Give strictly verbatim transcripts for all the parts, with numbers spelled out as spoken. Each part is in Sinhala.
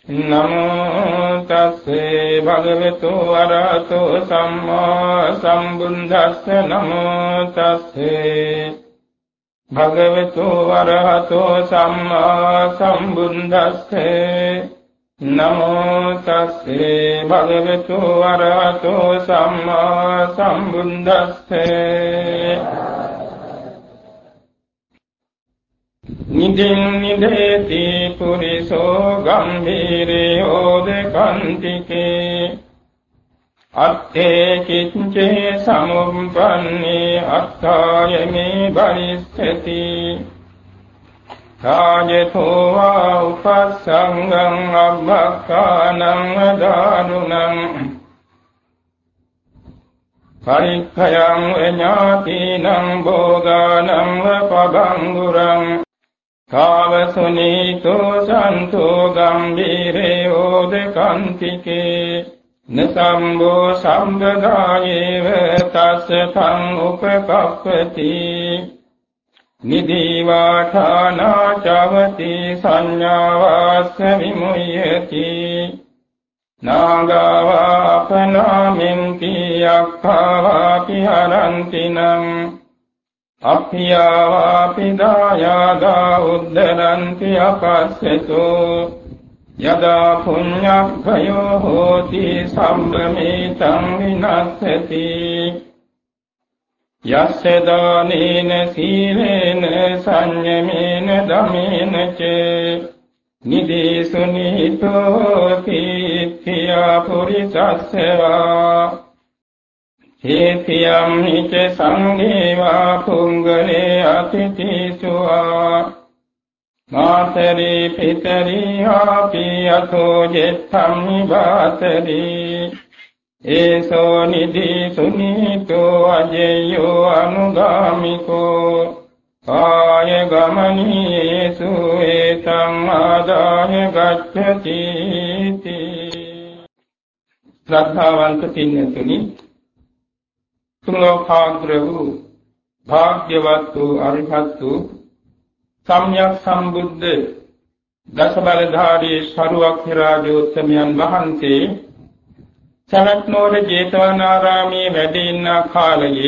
නමෝ තස්සේ භගවතු වරහතෝ සම්මා සම්බුද්දස්ස නමෝ තස්සේ භගවතු වරහතෝ සම්මා සම්බුද්දස්සේ නමෝ තස්සේ භගවතු වරහතෝ සම්මා සම්බුද්දස්සේ නිදින් නිදේති පුරිසෝ ගම්භීරයෝ දෙකන්තිකේ අත්තේ කිච්චේ සමුප්පන්නේ අත්තායමේ බරිස්සති කාජතෝ වා උපස්සංගං අබ්බක්ඛානං දානුනං පරික්ඛයං ඥාතිනං භෝගානං පබංගුරං කාවසුනීතෝ සන්තෝ ගම්භීරයෝ දෙකන්තිකේ නසම්බෝ සම්බදායේව තස්සතං උපකප්පති නිදීවාඨානා චවති සංඥාවාස්ස විමුයති නාගාවාපනාමින්ති අක්ඛාවාපි හරන්තිනං අප්පියාවාපි දායාදා උද්දරන්ති අපස්සතෝ යදා පුඤ්ඤක්ඛයෝ හෝති සම්බමේතං විනස්සති යස්ස දානේන සීලේන සංයමේන දමේන ච නිදේසුනිතෝ තීත්‍යා පුරිසස්සවා හේතියම් නිච සංඝේවා පුංගලේ අතිතිසුවා මාතරේ පිතරී ආපි අතෝ ජෙත්තම් නිබාතරී ඒසෝ නිදී සුනීතෝ අජයෝ අනුගාමිකෝ ආය ගමනීසු ඒතං ආදාය ගච්ඡති ශ්‍රද්ධාවන්ත පින්තුනි තුන් ලෝකාග්‍ර වූ භාග්‍යවත් වූ අරිහත් වූ සම්්‍යක් සම්බුද්ධ දසබලධාරී සරුවක්ඛරාජෝත්තමයන් වහන්සේ සවැත් නුවර ජේතවනාරාමයේ වැඩ ඉන්න කාලයේ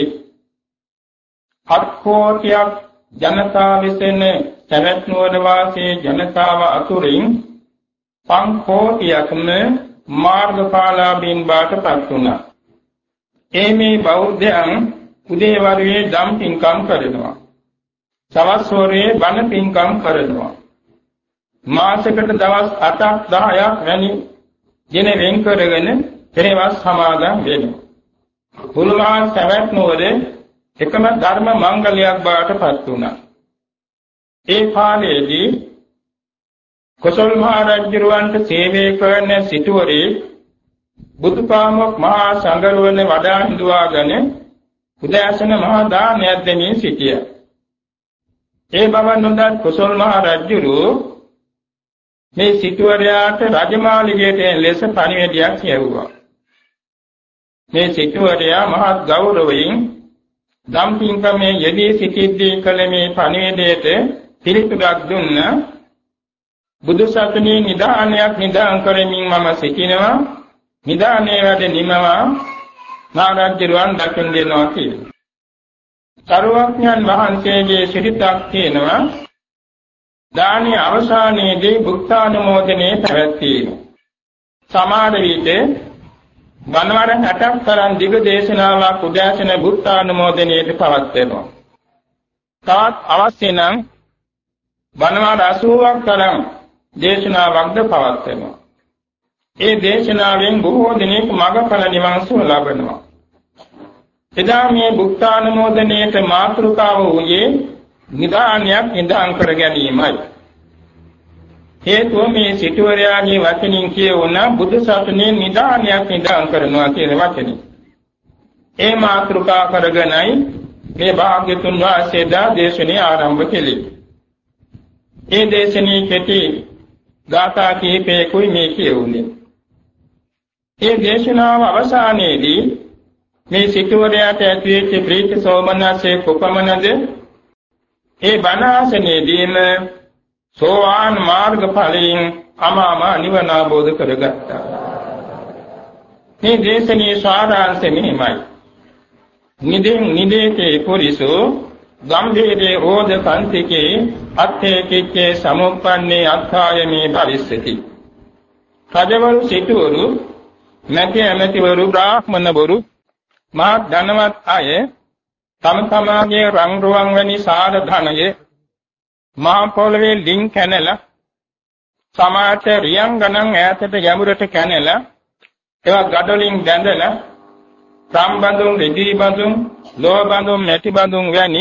හත් කෝටියක් ජනතාව විසින සවැත් නුවර වාසී ජනතාව අතුරින් පං කෝටියක්ම මාර්ගඵලාභීන් බාටපත් වුණා. ඒ මේ බෞද්ධයන් උදේවරුේ ධම් පින්කම් කරනවා. සවස් වරුවේ බණ පින්කම් කරනවා. මාසයකට දවස් අටක් දහයක් වැනි දින වෙන් කරගෙන පෙරවස් සමාදන් වෙනවා. පුල්මහා සවැත් නුවර එකම ධර්ම මංගලයක් බාටපත් වුණා. ඒ කාලයේදී කොසල් මහ රජුරවන්ට සේවය කරන සිටුවරේ බුදුපාමොක් මහා සංඝරුවනේ වඩා හිඳුවාගෙන උදෑසන මහා දානයක් දෙමින් සිටියා. ඒ බව නොදත් කොසල් මහ රජුරු මේ සිටුවරයාට රජමාලිගයට ලෙස පණිවිඩයක් යැවුවා. මේ සිටුවරයා මහත් ගෞරවයෙන් ධම් පින්කමේ යෙදී සිටිද්දී කල මේ පණිවිඩයට පිළිතුරක් දුන්න. බුදු සසුනේ නිදානයක් නිදාන් කරමින් මම සිටිනවා. නිදානේ වැඩ නිමවා නාරජ්‍යරුවන් දකින්න දෙනවා කියලා. සරුවඥන් වහන්සේගේ සිරිතක් තියෙනවා. දානීය අවසානයේදී බුක්තානුමෝදනයේ පැවැත්වීම. සමාන විට වනවර හැටක් තරම් දිග දේශනාවක් උදෑසන බුක්තානුමෝදනයේදී පවත්වනවා. තවත් අවශ්‍ය නම් වනවර අසූවක් තරම් දේශනාවක්ද පවත්වනවා. ඒ දේශනාවෙන් බොහෝ දෙනෙක් මඟඵල නිවන් සුව ලබනවා. එදා මේ බුක්තානුමෝදනයේට මාතෘකාව වූයේ නිදානයක් නිදාන් කර ගැනීමයි. හේතුව මේ සිටුවරයාගේ වචනින් කියවුණ බුදු සසුනේ නිදානයක් නිදාන් කරනවා කියන වචනේ. ඒ මාතෘකා කරගෙනයි මේ භාග්‍යතුන් වහන්සේ දා දේශනේ ආරම්භ කළේ. ඒ දේශනේ කෙටි ගාථා කීපයකුයි මේ කියවුනේ. ඒ දේශනාව අවසානයේදී මේ සිටුවරයාට ඇතිවෙච්ච ප්‍රීති සෝමනස්සේ කොපමණද? ඒ බණ ආසනයේදීම සෝවාන් මාර්ග ඵලයෙන් අමාම නිවන අවබෝධ කරගත්තා. මේ දේශනේ සාරාංශය මෙහිමයි. නිදෙන් නිදේතේ පුරිසෝ ගම්භීරේ ඕද කන්තිකේ අත්තේ කිච්චේ සමුප්පන්නේ අත්ථායමේ භවිස්සති. රජවරු සිටවරු නැති ඇමතිවරු බ්‍රාහ්මණවරු මා ධනවත් අය තම තමාගේ රන් රුවන් වැනි සාර ධනයේ මහා පොළවේ ලින් කැනලා සමාජ රියන් ගණන් ඈතට ගැඹුරට කැනලා ඒවා ගඩොලින් බැඳලා සම්බඳුන් රෙදි බඳුන් ලෝහ බඳුන් මැටි බඳුන් වැනි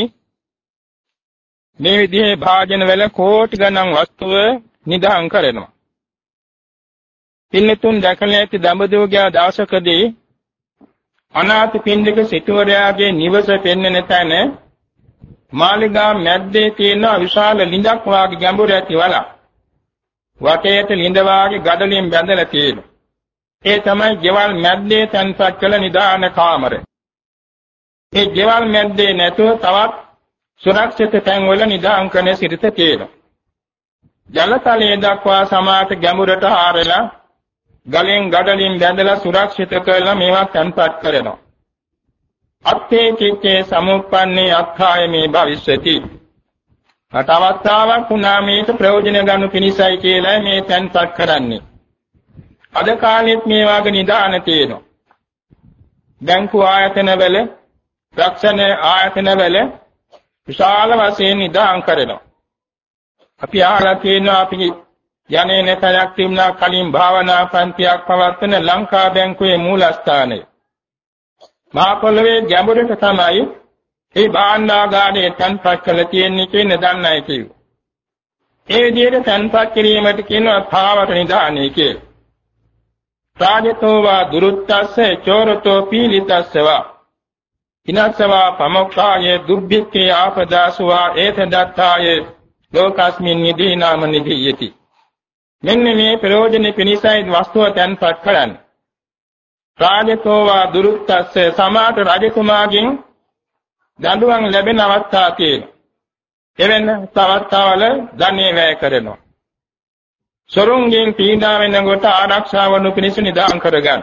මේ විදිහේ භාජන වල කෝටි ගණන් වස්තුව නිදාන් කරනවා. පින්නතුන් දැකලා ඇති දඹදිවගේ දවසකදී අනාථ පින්ඩික සිටුවරයාගේ නිවස පෙන්වන තැන මාලිගා මැද්දේ තියෙන විශාල ළිඳක් වාගේ ගැඹුර ඇති වලක්. වටේට ළිඳ වාගේ ගඩලින් බැඳලා තියෙනවා. ඒ තමයි ගෙවල් මැද්දේ තැන්පත් කළ නිදාන කාමරය. ඒ ගෙවල් මැද්දේ නැතුව තවත් සුරක්ෂිත තැන්වල නිදාන් කරන සිරිත තියෙනවා. ජලතලයේ දක්වා සමාත ගැඹුරට ආරලා ගලෙන් ගඩලින් බැඳලා සුරක්ෂිත කරලා මේවා තැන්පත් කරනවා. අත්තේ චිත්තේ සමුප්පන්නේ අත්ථායමේ භවිස්සති. අට අවස්ථාවක් වුණා මේක ප්‍රයෝජන ගන්න පිණිසයි කියලා මේ තැන්පත් කරන්නේ. අද කාලෙත් මේ වගේ නිදාන තියෙනවා. බැංකු ආයතනවල, රක්ෂණ ආයතනවල විශාල වශයෙන් නිදාන් කරනවා. අපි අහලා තියෙනවා අපි යන්නේ නැතයක් තිබුණා කලින් භාවනා පන්තියක් පවත්වන ලංකා බැංකුවේ මූලස්ථානය. මහා පොළවේ ගැඹුරට තමයි මේ භාණ්ඩාගාරයේ තැන්පත් කරලා තියෙන්නේ කියන දන්නයි කියු. ඒ විදිහට තැන්පත් කිරීමට කියනවා ථාවර නිදානය කියලා. රාජතෝවා දුරුත්තස්ස චෝරතෝ පීලිතස්සවා ඉනස්සවා පමොක්ඛාය දුබ්බික්ඛේ ආපදාසුවා ඒතදත්තාය ලෝකස්මින් නිදීනාම නිදීයති. මෙන්න මේ ප්‍රයෝජනෙ පිණිසයි වස්තුව තැන්පත් කරන්නේ. රාජතෝවා දුරුත්තස්ස සමාත රජකුමාරගෙන් දඬුවම් ලැබෙන අවස්ථා තියෙනවා. එවැනි අවස්ථාවල ධනෙ වැය කරනවා. සොරුන්ගෙන් පීඩා වෙනකොට ආරක්ෂා වනු පිණිස නිදාන් කරගන්න.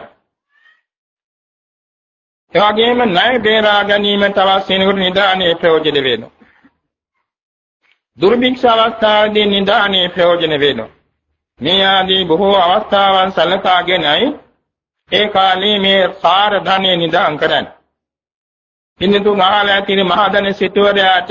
ඒ වගේම ණය බේරා ගැනීමට අවශ්‍ය වෙනකොට නිදානේ ප්‍රයෝජන වෙනවා. දුර්භික්ෂ අවස්ථාවේදී නිදානේ ප්‍රයෝජන වෙනවා. මේ ආදී බොහෝ අවස්ථාවන් සලකාගෙනයි ඒ කාලේ මේ සාර ධනෙ නිදාන් කරන්නේ. ඉන්නතුන් අහලා තියෙන මහදන සිටුවරයාට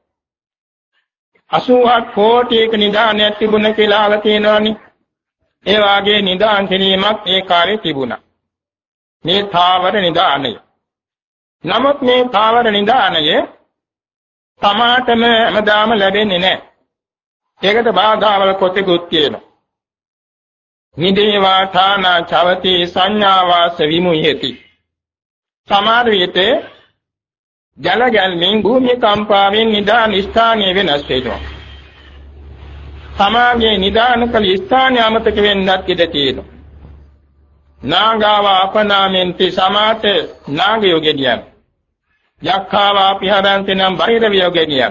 අසූහක් කෝටියක නිදානයක් තිබුණ කියලා අහලා තියෙනවනේ. ඒ වාගේ නිදාන් කිරීමක් ඒ කාලේ තිබුණා. මේ ථාවර නිදානය. නමුත් මේ ථාවර නිදානය තමාටම හැමදාම ලැබෙන්නේ නැහැ. ඒකට බාධාවල කොටෙකුත් තියෙනවා. නිදේවා ථානා චවති සංඥාවාස විමුයති. සමහර විට ජල ගැල්මෙන් භූමි කම්පාවෙන් නිදාන ස්ථානය වෙනස් වෙනවා. සමාගයේ නිදාන කල ස්ථානය අමතක වෙන්නත් ඉඩ තියෙනවා. නාගාව අපනාමෙන්ති සමාත නාගයෝ ගෙනියන. යක්ඛාව අපිහරන්ති නම් බහිරවියෝ ගෙනියන.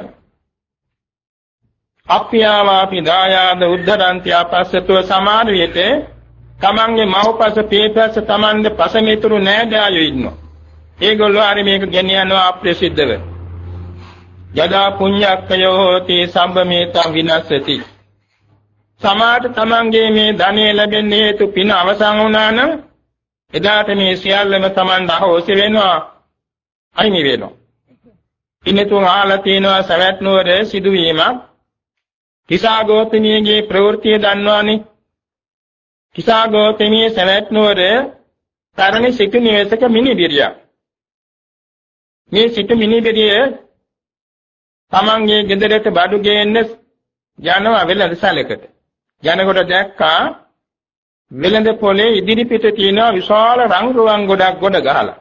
අප්පියාවාපි දායාද උද්ධරන්ති අපස්සතෝ සමාන විට තමන්ගේ මව්පස පීපස තමන්ගේ පසමිතුරු නෑදෑයෝ ඉන්නවා. ඒගොල්ලෝ හරි මේක ගෙනියනවා අප්‍රසිද්ධව. යදා පුඤ්ඤක්ඛයෝ හෝති සම්බමේතං විනස්සති. සමාත තමන්ගේ මේ ධනෙ ලැබෙන්න හේතු පින අවසන් වුණා නම් එදාට මේ සියල්ලම තමන්ට අහෝසි වෙනවා, අයිමි වෙනවා. ඉන්නතුන් අහලා තියෙනවා සවැත් නුවර සිදුවීමක්. කිසා ගෝතමියගේ ප්‍රවෘත්තිය දන්නවනේ. කිසා ගෝතමිය සවැත් නුවර තරණි සිටු නිවසක මිනිබිරියක්. මේ සිටු මිනිබිරිය තමන්ගේ ගෙදරට බඩු ගේන්න යනවා වෙළඳ සැලකට. යනකොට දැක්කා වෙළඳ පොලේ ඉදිරි පිට තියෙන විශාල රන් රුවන් ගොඩක් ගොඩ ගහලා.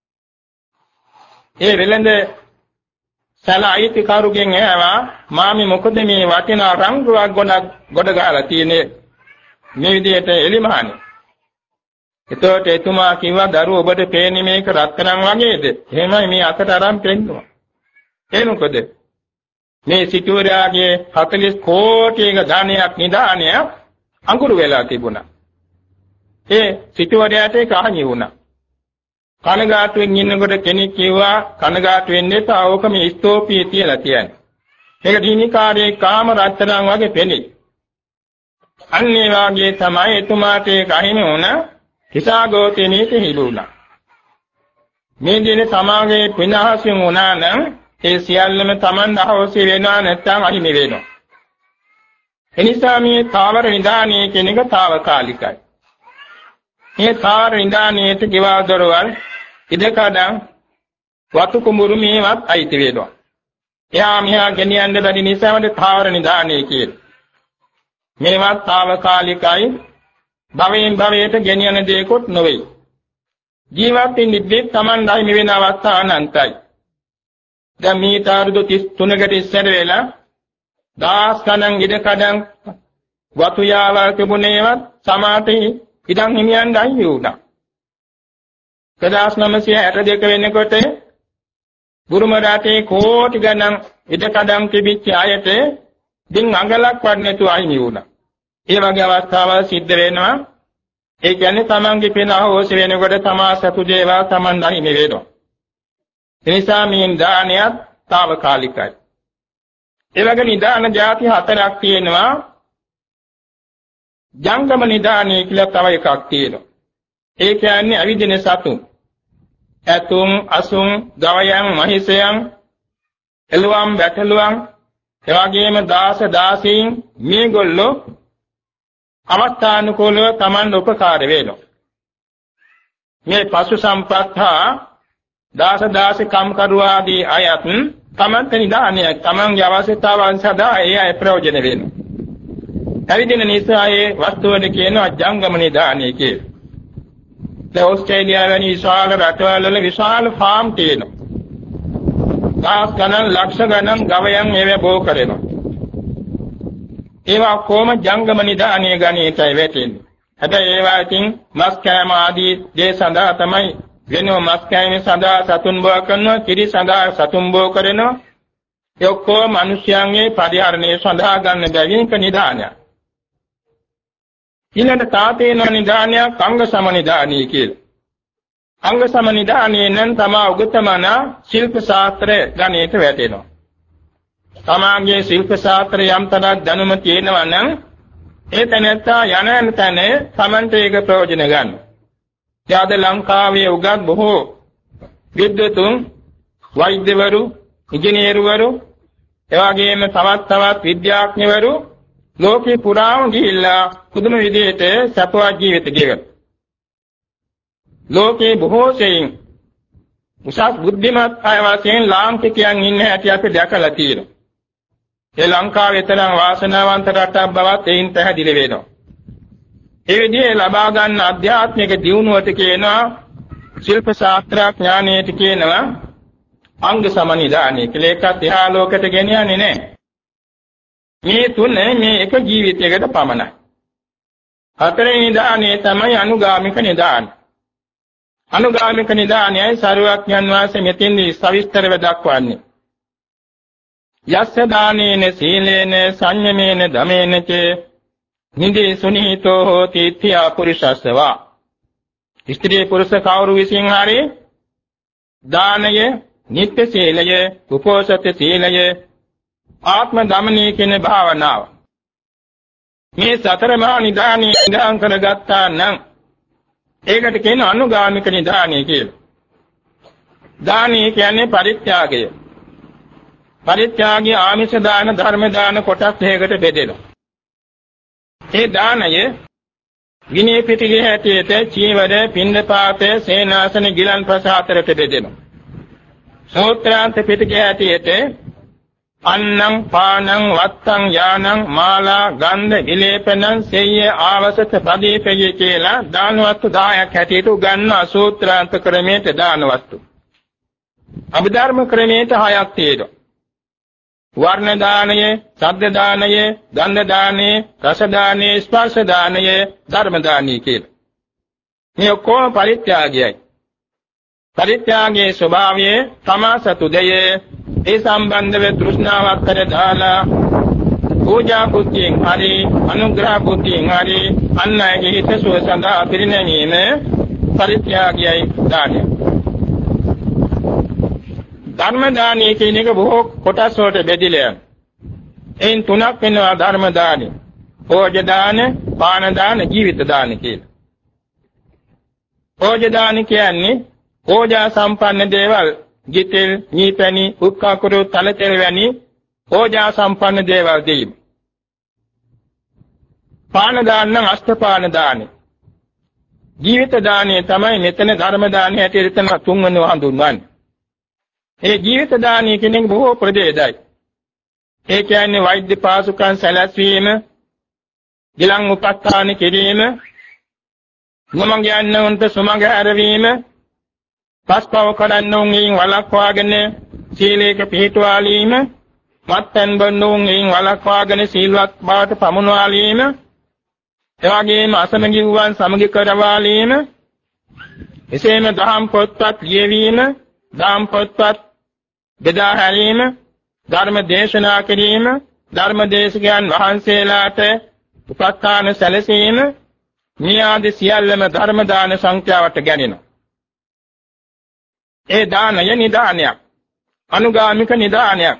ඒ වෙළඳ සැල අයිතිකරුගෙන් ඇහුවා මාමි මොකද මේ වටිනා රන් රුවක් ගොඩක් ගොඩ ගහලා තියෙන්නේ මේ විදිහට එලිමහනේ. එතකොට එතුමා කිව්වා දරුවෝ ඔබට පේන්නේ මේක රත්තරන් වගේද? එහෙමයි මේ අතට අරන් පෙන්නවා. ඒ මොකද? මේ සිටුවරයාගේ හතළිස් කෝටියක ධනයක් නිදානය අඟුරු වෙලා තිබුණා. ඒ සිටුවරයාට ඒක අහණි වුණා. කනගාටුවෙන් ඉන්නකොට කෙනෙක් කිව්වා කනගාටු වෙන්න එපා. ඕක මේ ස්තෝපියේ තියලා තියන්නේ. ඒක දීනිකාරයේ කාම රත්තරන් වගේ පෙනේ. අන්න ඒ වාගේ තමයි එතුමාට ඒක අහිමි වුණා. හිසాగෝතේනීට හිලුණා. මේ දිනේ සමාගයේ විනාශයෙන් වුණා නම් ඒ සියල්ලම Taman අහෝසි වෙනවා නැත්නම් අහිමි වෙනවා. එනිසා මේ තාවර නිදානයේ කියන එක తాවකාලිකයි. මේ තාවර නිදානයේට ගෙවල් දොරවල් ඉදකඩම් වතු කුඹුරු මේවත් අයිති වෙනවා. එහා මෙහා ගෙනියන්න බැරි නිසාමද තාවර නිදානයේ කියන්නේ. මේවත් తాවකාලිකයි. භවයෙන් භවයට ගෙනියන දෙයක්වත් නොවේ. ජීවත් වෙන්නේ Taman අහිමි වෙන අවස්ථා අනන්තයි. දැන් මේ තාරුදු තිස් තුනකට ඉස්සර වෙලා දාස් ගණන් ඉඩකඩම් වතු යාවල් තිබුණේවත් සමාතේ ඉඩම් හිමියන් අහිමි වුණා. එක්දාස් නවසිය හැට දෙක වෙනකොට බුරුම රටේ කෝටි ගණන් ඉඩකඩම් තිබිච්ච අයට දින් අඟලක් වත් නැතුව අහිමි වුණා. ඒ වගේ අවස්ථාවල් සිද්ධ වෙනවා. ඒ කියන්නේ තමන්ගේ පින අහෝසි වෙනකොට තමා සතු දේවල් තමන් අහිමි වෙනවා. ඒ නිසා මේ දානයත් తాවකාලිකයි. ඒ වගේ නිදාන જાති හතරක් තියෙනවා. ජංගම නිදානය කියලා තව එකක් තියෙනවා. ඒ කියන්නේ අවිදින සතුන්. ඇතුන්, අසුන්, ගවයන්, මහිෂයන්, එළුවන්, බැටළුවන්, එවාගෙම දාස දාසීන් මේගොල්ලෝ අවස්ථානුකූලව Taman උපකාර වෙනවා. මේ පශු සම්පත් හා දාස දාසිකම් කරුවාදී අයත් Taman නිදානයක් Tamanගේ අවශ්‍යතාවන් සඳහා ඒ අය ප්‍රයෝජන වෙනවා. ඇවිදින නිසා ඒ වස්තුවද කියනවා ජංගම නිදානය කියලා. දැන් ඕස්ට්‍රේලියාව වැනි විශාල රටවල් වල විශාල ෆාම් තියෙනවා. දහස් ගණන් ලක්ෂ ගණන් ගවයන් ඒවා බෝ කරනවා. ඒවා කොම ජංගම නිදානීය ගණිතයි වැටෙන්නේ. හැබැයි ඒවා ඉතින් මස් කෑම ආදී දේ සඳහා තමයි වෙනම මස් කෑම සඳහා සතුන් බෝ කරනවා, කිරි සඳහා සතුන් බෝ කරනවා. ඒ ඔක්කොම මිනිස්යන්ගේ පරිහරණය සඳහා ගන්න බැවින් ක නිදානයක්. ඊළඟ තාතේන නිදානයක් අංග සම නිදානීය කියලා. අංග සම නිදානීය නම් තමා උගතමන ශිල්ප ශාස්ත්‍ර ගණිත වැටෙනවා. තමාගේ ශිල්ප ශාස්ත්‍ර යම් තරක් දැනුම තියෙනවා නම් ඒ තැනත්තා යන තැන තමන්ට ඒක ප්‍රයෝජන ගන්න. යාද ලංකාවේ උගත් බොහෝ විද්වතුන්, වෛද්‍යවරු, ඉංජිනේරුවරු, එවාගෙම තවත් තවත් විද්‍යාඥවරු ලෝකේ පුරාම ගිහිල්ලා පුදුම විදිහට සපවත් ජීවිත ගෙවන. ලෝකේ බොහෝ සෙයින් උසස් බුද්ධිමත් අය වශයෙන් ලාංකිකයන් ඉන්න හැටි අපි දැකලා තියෙනවා. ඒ ලංකාවේ තරම් වාසනාවන්ත රටක් බවත් එයින් පැහැදිලි වෙනවා. ඒ විදිහේ ලබා ගන්න ආධ්‍යාත්මික දියුණුවට කියනවා ශිල්ප ශාස්ත්‍ර ඥානයට කියනවා අංග සමනිදානය කියලා. ඒකත් එහා ලෝකයට ගෙනියන්නේ නැහැ. මේ තුන මේ එක ජීවිතයකට පමණයි. හතරවෙනි නිදානය තමයි අනුගාමික නිදානය. අනුගාමික නිදානයයි සරුවක්ඥන් වහන්සේ මෙතෙන්දී සවිස්තරව දක්වන්නේ. යස්ස දානේන සීලේන සංයමේන දමේන චේ නිදී සුනීතෝ හෝති තියා පුරුෂස්සවා. ස්ත්‍රී පුරුෂ කවුරු විසින් හරි දානය, නිත්‍ය සීලය, උපෝසත සීලය, ආත්ම දමනය කියන භාවනාව මේ සතර මහා නිදානය ඉඳන් කරගත්තා නම් ඒකට කියන අනුගාමික නිදානය කියලා. දානය කියන්නේ පරිත්‍යාගය. පරිත්‍යාගය ආමිෂ දාන, ධර්ම දාන කොටස් දෙකකට බෙදෙනවා. ඒ දානය විනය පිටකයේ හැටියට චීවර, පින්ඩපාත, සේනාසන, ගිලන්පස හතරට බෙදෙනවා. සූත්‍රාන්ත පිටකයේ හැටියට අන්නම්, පානං, වත්තං, යානං, මාලා, ගන්ධ, විලේපනං, සෙය්‍ය, ආවසත, ප්‍රදීපය කියලා දාන වස්තු දහයක් හැටියට උගන්වන සූත්‍රාන්ත ක්‍රමයට දාන වස්තු. අභිධර්ම ක්‍රමයට හයක් තියෙනවා. වර්ණ දානය, ශබ්ද දානය, ගන්ධ දානය, රස දානය, ස්පර්ශ දානය, ධර්ම දානය කියලා. මේ ඔක්කොම පරිත්‍යාගයයි. පරිත්‍යාගයේ ස්වභාවය තමා සතු දෙය ඒ සම්බන්ධව තෘෂ්ණාවක් කර දාලා පූජා බුද්ධියෙන් හරි අනුග්‍රහ බුද්ධියෙන් හරි අන් අයගේ හිතසුව සඳහා පිරිනැමීම පරිත්‍යාගයයි දානය. ධර්ම දානය කියන එක බොහෝ කොටස් වලට බෙදිලා යනවා. එයින් තුනක් වෙනවා ධර්ම දානය. භෝජ දාන, පාන දාන, ජීවිත දාන කියලා. භෝජ දාන කියන්නේ ඕජා සම්පන්න දේවල්, ගිතෙල්, නීපැණි, උක්කාකුරු, තලතෙල් වැනි ඕජා සම්පන්න දේවල් දීම. පාන දාන නම් අෂ්ටපාන දානෙ. ජීවිත දානය තමයි මෙතන ධර්ම දානය හැටියට තන තුන්වෙනි හඳුන්වන්නේ. ඒ ජීවිත දානය කියන්නේ බොහෝ ප්‍රදේශයි. ඒ කියන්නේ වෛද්‍ය පාසුකම් සැලැස්වීම, ගිලන් උපස්ථාන කිරීම, සුමඟ යන්නවන්ට සුමඟ හැරවීම, පස්පව කරන්නවුන්ගෙන් වළක්වාගෙන සීලයක පිහිටුවාලීම, මත්පැන් බොන්නවුන්ගෙන් වළක්වාගෙන සීලවත් බවට පමුණවාලීම, එවැගේම අසමගි වූවන් සමගි කරවාලීම, එසේම දහම් පොත්පත් ලියවීම, දහම් පොත්පත් බෙදා හැරීම, ධර්ම දේශනා කිරීම, ධර්ම දේශකයන් වහන්සේලාට උපස්ථාන සැලසීම, මේ ආදී සියල්ලම ධර්ම දාන සංඛ්‍යාවට ගැනෙනවා. ඒ දානය නිදානයක්, අනුගාමික නිදානයක්.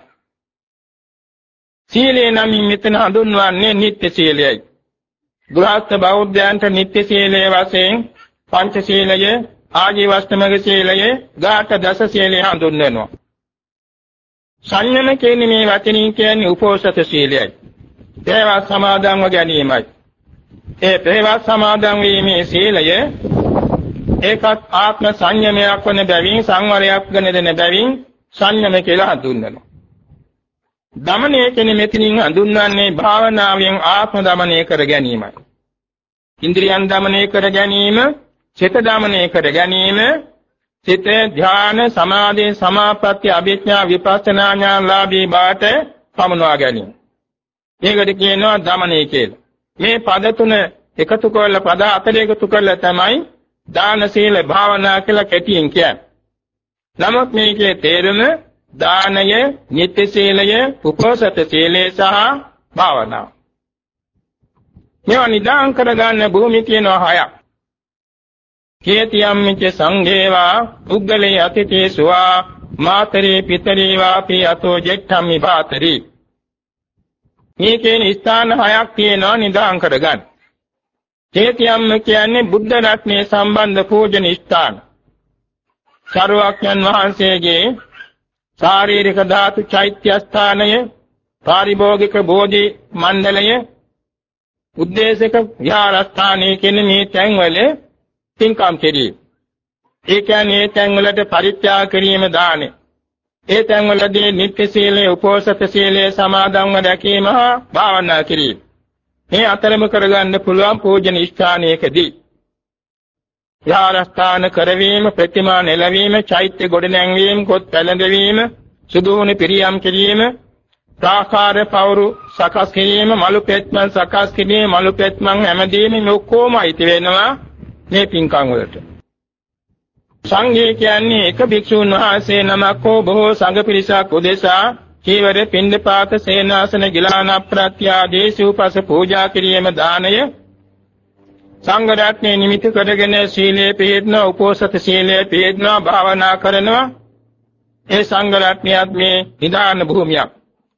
සීලේ නම් මෙතන හඳුන්වන්නේ නිත්‍ය සීලයයි. ගෘහස්ත බෞද්ධයන්ට නිත්‍ය සීලයේ වශයෙන් පංච සීලය, ආජීවශ්‍රමක සීලය, ගාඨ දස සීලය හඳුන්වනවා. සංයම කියන්නේ මේ වචනින් කියන්නේ උපෝසත සීලයයි. ඒවා සමාදන්ව ගැනීමයි. ඒ ප්‍රේවා සමාදන් වීමේ සීලය ඒකත් ආත්ම සංයමයක් වන බැවින් සංවරයක් ගෙන දෙන බැවින් සංයම කියලා හඳුන්වනවා. දමනය කියන්නේ මෙතනින් හඳුන්වන්නේ භාවනාවෙන් ආත්ම දමනය කර ගැනීමයි. ඉන්ද්‍රියන් දමනය කර ගැනීම, චිත්ත දමනය කර ගැනීම, චිත්ත ධ්‍යාන සමාධි සමාපatti අභිඥා විපස්සනා ඥානලාභී බාට පමුණවා ගැනීම. මේකට කියනවා දමනය කියලා. මේ පද තුන එකතු කරලා පද හතර එකතු කරලා තමයි දාන සීල භාවනා කියලා කෙටියෙන් කියන්නේ. නමුත් මේකේ තේරුම දානය, නිත්‍ය සීලය, උපෝසත සීලය සහ භාවනාව. මේවා නිදාන් කරගන්න භූමි කියනවා හයක්. කේතියම්මිච සංඝේවා උග්ගලේ අතිතේසුවා මාතරේ පිතරේ වාපි අතෝ ජෙට්ඨම්මි භාතරි. මේ කියන ස්ථාන හයක් තියෙනවා නිදාන් කරගන්න. කේතියම්ම කියන්නේ බුද්ධ රත්නයේ සම්බන්ධ පූජන ස්ථාන. සරුවක්යන් වහන්සේගේ ශාරීරික ධාතු චෛත්‍ය ස්ථානය, පාරිභෝගික බෝධි මණ්ඩලය, උද්දේශක විහාරස්ථානය කියන මේ තැන්වල පින්කම් කෙරේ. ඒ කියන්නේ ඒ තැන්වලට පරිත්‍යාග කිරීම දානෙ. ඒ තැන්වලදී නිත්‍ය සීලය, උපෝසත සීලය සමාදන්ව රැකීම හා භාවනා කිරීම. මේ අතරම කරගන්න පුළුවන් පූජන ස්ථානයකදී විහාරස්ථාන කරවීම, ප්‍රතිමා නෙලවීම, චෛත්‍ය ගොඩනැංවීම, කොට පැලඳවීම, සුදුහුණු පිරියම් කිරීම, ප්‍රාකාර පවුරු සකස් කිරීම, මලු පෙත්මන් සකස් කිරීම, මලු පෙත්මන් හැමදේම මේ ඔක්කොම අයිති වෙනවා මේ පින්කම් වලට. සංඝය කියන්නේ එක භික්ෂුන් වහන්සේ නමක් හෝ බොහෝ සංඝ පිරිසක් උදෙසා චීවර, පිණ්ඩපාත, සේනාසන, ගිලාන ප්‍රත්‍යාදී සිව්පස පූජා කිරීම දානය. සංඝ රත්නයේ නිමිති කරගෙන සීලයේ පිළිපදිනවා, උපෝසත සීලයේ පිළිපදිනවා, භාවනා කරනවා. ඒ සංඝ රත්නයත් මේ නිදාන භූමියක්.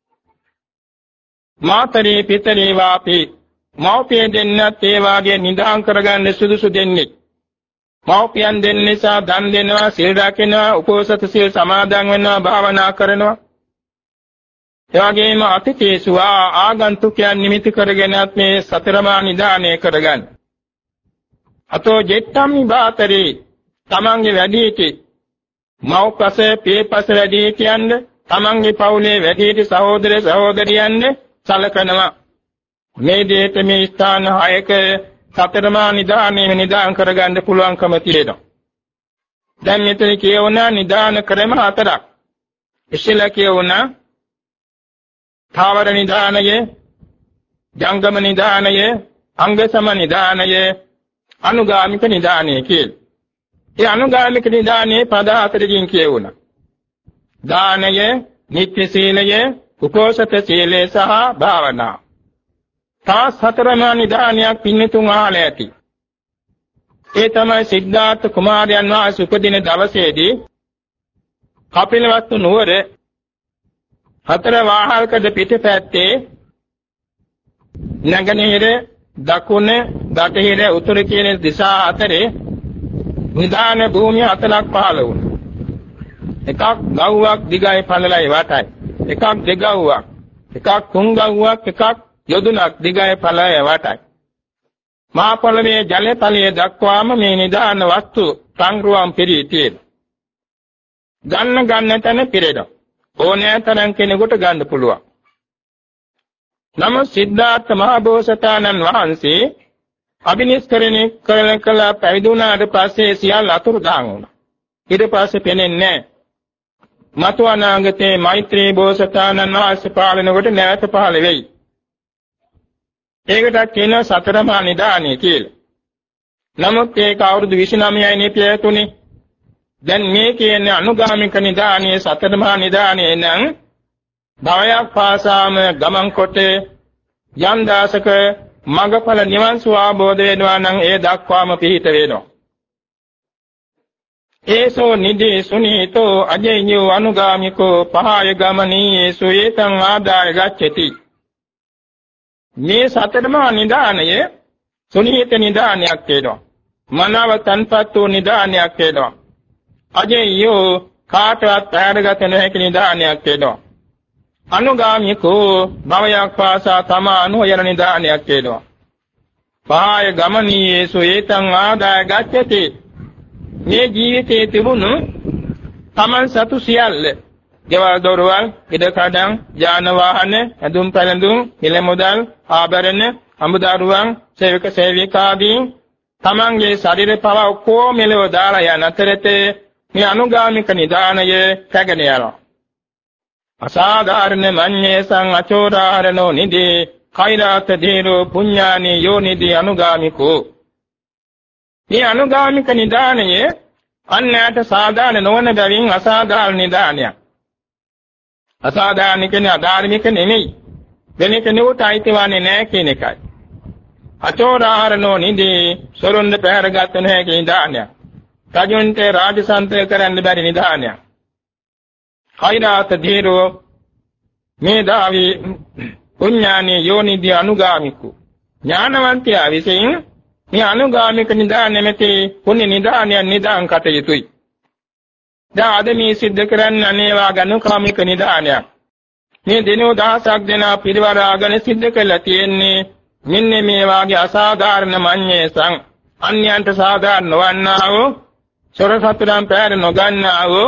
මාතරේ පිතරේ වාපි මෞපිය දෙන්නත් ඒ වාගේ නිදාන් කරගන්න සුදුසු දෙන්නේ. මෞපියන් දෙන්න නිසා දන් දෙනවා, සීල් රැකෙනවා, උපෝසත සීල් සමාදන් වෙනවා, භාවනා කරනවා. ඒ වගේම අතිතේසුවා ආගන්තුකයන් නිමිති කරගෙනත් මේ සතරමා නිදානය කරගන්න. අතෝ ජෙට්ටම්මි බාතරේ තමන්ගේ වැඩිහිටි මව්පස, පියපස වැඩිහිටියන්, තමන්ගේ පවුලේ වැඩිහිටි සහෝදර සහෝදරියන් සලකනවා. මේ දෙයට මේ ස්ථාන හයක සතරමා නිදානයේ නිදාන් කරගන්න පුළුවන්කම තියෙනවා. දැන් මෙතන කියවුණා නිදාන ක්‍රම හතරක්. ඉස්සෙල්ලා කියවුණා ථාවර නිදානය, ජංගම නිදානය, අංගසම නිදානය, අනුගාමික නිදානය කියලා. ඒ අනුගාමික නිදානයේ පද හතරකින් කියවුණා. දානය, නිත්‍ය සීලය, උපෝසත සීලය සහ භාවනා. තා සතරම නිදානයක් පින්නතුන් අහලා ඇති. ඒ තමයි සිද්ධාර්ථ කුමාරයන් වහන්සේ උපදින දවසේදී කපිලවස්තු නුවර හතර වාහල්කඩ පිටපැත්තේ නැගෙනහිර දකුණ බටහිර උතුර කියන දිශා හතරේ නිදාන භූමිය හතරක් පහළ වුණා. එකක් ගව්වක් දිගයි පළලයි වටයි. එකක් දෙගව්වක්, එකක් තුන් ගව්වක්, එකක් යොදුනක් දිගයි පළලයි වටයි. මහා පොළවේ ජලතලයේ දක්වාම මේ නිදාන වස්තු සංග්‍රහම් පිරී තියෙනවා. ගන්න ගන්න තැන පිරෙනවා. ඕනෑ තරම් කෙනෙකුට ගන්න පුළුවන්. නමුත් සිද්ධාර්ථ මහ බෝසතාණන් වහන්සේ අභිනිෂ්ක්‍රණය කළ කළ පැවිදුණාට පස්සේ සියල්ල අතුරුදහන් වුණා. ඊට පස්සේ පෙනෙන්නේ නැහැ. මතු අනාගතේ මෛත්‍රී බෝසතාණන් වහන්සේ පාලන කොට නැවත පහළ වෙයි. ඒකට කියන සතරමා නිදානිය කියලා. නමුත් ඒක අවුරුදු විසිනමයයි නේ පියතුනේ. දැන් මේ කියන්නේ අනුගාමික නිදානිය සතරමා නිදානිය නම් භවයක් පාසාම ගමන් කොට යම් දාසක මඟඵල නිවන් සුව ආબોධ වෙනවා නම් ඒ දක්වාම පිහිට වෙනවා. ඒසෝ නිදී සුනීතෝ අජේයෝ අනුගාමිකෝ පහය ගමනී සුයේතං ආදාය ගච්ඡති. මේ සතරමා නිදානය සුනීත නිදානයක් වෙනවා. මනව තන්පත් වූ නිදානයක් වෙනවා. අජේයෝ කාටවත් පැහැරගත නොහැකි නිදානයක් වෙනවා. අනුගාමිකෝ භවයක් පාසා තමා අනුයන නිදානයක් වෙනවා. පහය ගමනී සුයේතං ආදාය ගච්ඡති. මේ ජීවිතයේ තිබුණු තමන් සතු සියල්ල, ගෙවල් දොරවල්, ඉඩකඩම්, යාන වාහන, ඇඳුම් පැළඳුම්, මිල මුදල්, ආභරණ, අමුදරුවන්, සේවක සේවිකාදී තමන්ගේ ශරීර පව ඔක්කොම මෙලව දාලා යන අතරතේ මේ අනුගාමික නිදානය පැගෙන යනවා. අසාධාරණ මඤ්ඤේසං අචෝරාහරණෝ නිදී කෛරාත දීරෝ පුඤ්ඤානි යෝනිදී අනුගාමිකෝ. මේ අනුගාමික නිදානය අන්‍යයට සාධාරණ නොවන බැවින් අසාධාරණ නිදානයක්. අසාධාරණ කියන්නේ අධාර්මික නෙමෙයි. වෙන කෙනෙකුට අයිතිවන්නේ නැහැ කියන එකයි. අචෝරාහරණෝ නිදී සොරුන්ද පැහැරගත නොහැකි නිදානයක්. රජුන්ට රාජසන්තය කරන්න බැරි නිදානයක්. කෛරාත දීරෝ මේ දාවි පුඤ්ඤානි යෝනිදී අනුගාමිකෝ. ඥානවන්තයා විසින් මේ අනුගාමික නිදාන නැමැති පුණ්‍ය නිදානයන් නිදාන් කටයුතුයි. දැන් අද මේ සිද්ධ කරන්න අනේවා ගනුකාමික නිදානයක්. මේ දිනෝ දහසක් දෙනා පිරිවරාගෙන සිද්ධ කළා තියෙන්නේ මෙන්න මේ වාගේ අසාධාරණ මඤ්ඤේසං අන්‍යයන්ට සාධාරණ නොවන්නා වූ සොර සතුරන් පැහැර නොගන්නා වූ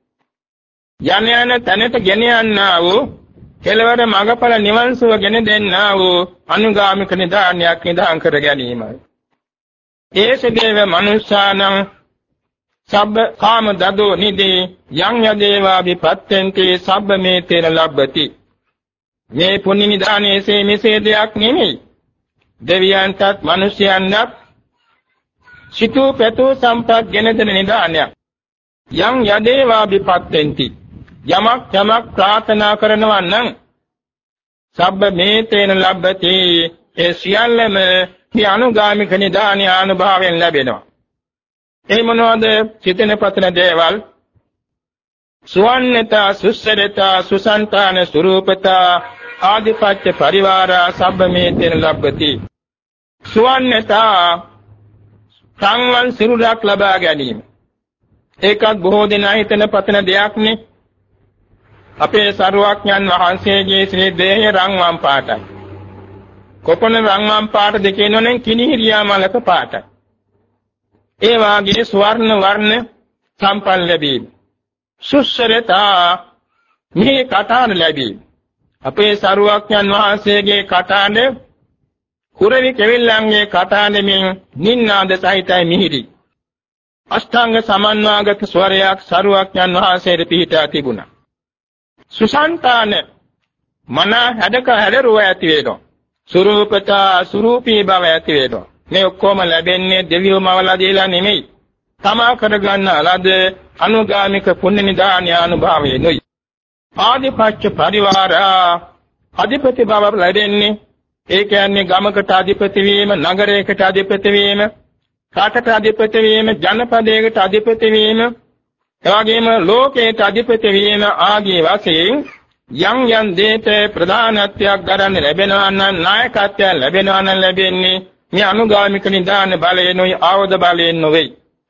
යන යන තැනට ගෙන යන්නා වූ කෙලවර මඟඵල නිවන් සුව ගෙන දෙන්නා වූ අනුගාමික නිදානයක් නිදාන් කර ගැනීමයි. ඒසදේව මනුෂ්‍යානං සබ්බ කාම දදෝ නිදී යං යදේවා විපත්තෙන්ති සබ්බ මේතේන ලබ්බති. මේ පුණ්‍ය නිදානයේසේ මෙසේ දෙයක් නෙමෙයි. දෙවියන්ටත් මිනිසයන්ටත් සිතූ පැතූ සම්පත් ගෙන දෙන නිදානයක්. යං යදේවා විපත්තෙන්ති යමක් යමක් ප්‍රාර්ථනා කරනවා නම් සබ්බ මේතේන ලබ්බති ඒ සියල්ලම මේ අනුගාමික නිදාන අනුභවයෙන් ලැබෙනවා. ඒ මොනවාද? චිතන පතන දේවල්, සුවන්නතා, සුස්සරතා, සුසන්තාන ස්වරූපතා, ආදිපත්‍ය පරිවාරා සබ්බමේතේන ලබ්බති. සුවන්නතා සංවන් සිරුරක් ලබා ගැනීම. ඒකත් බොහෝ දෙනා හිතන පතන දෙයක් නේ. අපේ සරුවඥන් වහන්සේගේ ශ්‍රී දේහය රන්වන් පාටයි. කොපණ රන්වන් පාට දෙකේ නොනෙන් කිනිහිරියා මලක පාටයි. ඒ වාගේ ස්වර්ණ වර්ණ සම්පන්න ලැබීම. සුස්සරතා මේ කතාන ලැබීම. අපේ සරුවඥන් වහන්සේගේ කතාන කුරවි කෙවිල්ලන්ගේ කතානෙමින් නින්නාද සහිතයි මිහිරි. අෂ්ටාංග සමන්වාගත ස්වරයක් සරුවඥන් වහන්සේට පිහිටා තිබුණා. සුසන්තාන මන හැඩක හැඩරුව ඇති වෙනවා. සුරූපතා සුරූපී බව ඇති වෙනවා. මේ ඔක්කොම ලැබෙන්නේ දෙවියෝ මවලා දීලා නෙමෙයි. තමා කරගන්න ලද අනුගාමික පුණ්‍ය නිදාන අනුභවයෙන්ුයි. ආදිපත්‍ය පරිවාර අධිපති බව ලැබෙන්නේ ඒ කියන්නේ ගමකට අධිපති වීම, නගරයකට අධිපති වීම, රටට අධිපති වීම, ජනපදයකට අධිපති වීම, එවැගේම ලෝකයට අධිපති වීම ආදී වශයෙන් යම් යම් දේට ප්‍රධානත්වයක් ගන්න ලැබෙනවා නම්, නායකත්වයක් ලැබෙනවා නම් ලැබෙන්නේ මේ අනුගාමික නිදාන බලයෙන්ුයි, ආවද බලයෙන් නොවේ.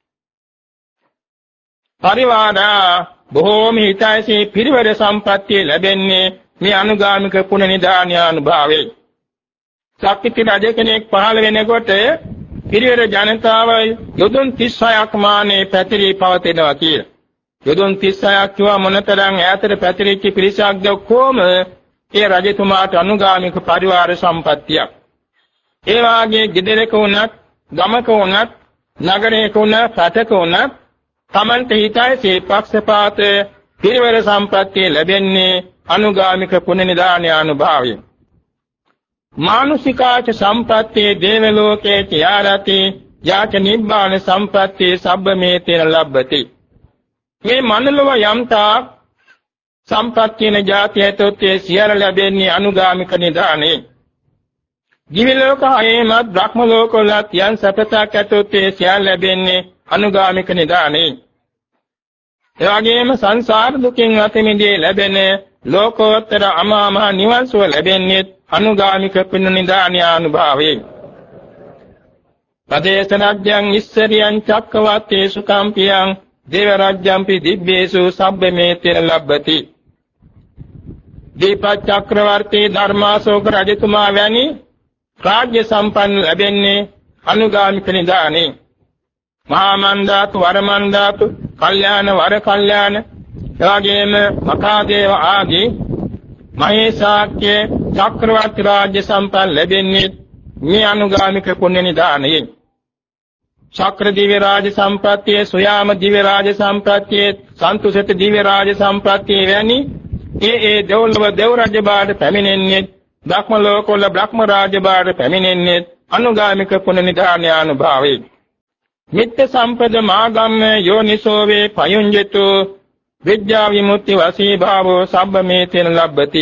පරිවාර බොහෝම හිතයිසේ පිරිවර සම්පත්තිය ලැබෙන්නේ මේ අනුගාමික පුණ නිදාන අනුභවයෙන්. සක්විති රජ කෙනෙක් පහළ වෙනකොට පිරිවර ජනතාව යොදුන් තිස් හයක් මානේ පැතිරී පවතිනවා කියලා. යොදුන් තිස් හයක් කියවා මොනතරම් ඈතට පැතිරිච්ච පිරිසක්ද කොහොම ඒ රජතුමාට අනුගාමික පරිවාර සම්පත්තියක්. ඒ වාගේ ගෙදරක වුණත්, ගමක වුණත්, නගරයක වුණත්, රටක වුණත් තමන්ට හිතයිසේ පක්ෂපාත පිරිවර සම්පත්තිය ලැබෙන්නේ අනුගාමික පුණ නිදාන අනුභවයෙන්. මානුෂිකාච සම්පත්තියේ දේව ලෝකේ ත්‍යාරති යාච නිබ්බාන සම්පත්තියේ සබ්බමේතේන ලබ්බති. මේ මනලව යම්තා සම්පත්තියන જાතියතොත් සියර ලැබෙන්නේ අනුගාමික නිදානේ. දිව්‍ය ලෝක හයේමත් බ්‍රහ්ම ලෝකවලත් යම් සපතක් ඇතොත් සියර ලැබෙන්නේ අනුගාමික නිදානේ. එවැගේම සංසාර දුකින් අත මිදී ලැබෙන ලෝකෝත්තර අමා මහ නිවන් සුව ලැබෙන්නේ අනුගාමික පුණ්‍ය නිදාන අනුභවයෙන්. පදේශ රාජ්‍යං ඉස්සරියං චක්කවත්තේසු කම්පියං දේව රාජ්‍යම්පි දිබ්බේසු සබ්බමේතේන ලබ්බති. දීප චක්‍රවර්ති ධර්මාශෝක රජතුමා වැනි රාජ්‍ය සම්පන්න ලැබෙන්නේ අනුගාමික නිදානේ. මහා මන්දාතු, වර මන්දාතු, කල්යාණ වර කල්යාණ, එවැගේම මකාදේව ආදී මහේසාක්‍ය චක්‍රවර්ති රාජ්‍ය සම්පන්න ලැබෙන්නේ මේ අනුගාමික පුණ්‍ය නිදානයෙන්. ශක්‍ර දිව්‍ය රාජ සම්ප්‍රත්‍යය, සුයාම දිව්‍ය රාජ සම්ප්‍රත්‍යය, සන්තුෂිත දිව්‍ය රාජ සම්ප්‍රත්‍යය වැනි ඒ ඒ දෙව්ලොව දෙව් රජ බාට පැමිණෙන්නේ, බ්‍රහ්ම ලෝකවල බ්‍රහ්ම රාජ බාට පැමිණෙන්නේ අනුගාමික පුණ්‍ය නිදාන අනුභවයෙන්. මිත්‍ය සම්පද මාගම්ම යෝනිසෝ වේ පයුඤ්ජතු විද්‍යා විමුක්ති වසී භාවෝ සබ්බමේතේන ලබ්බති.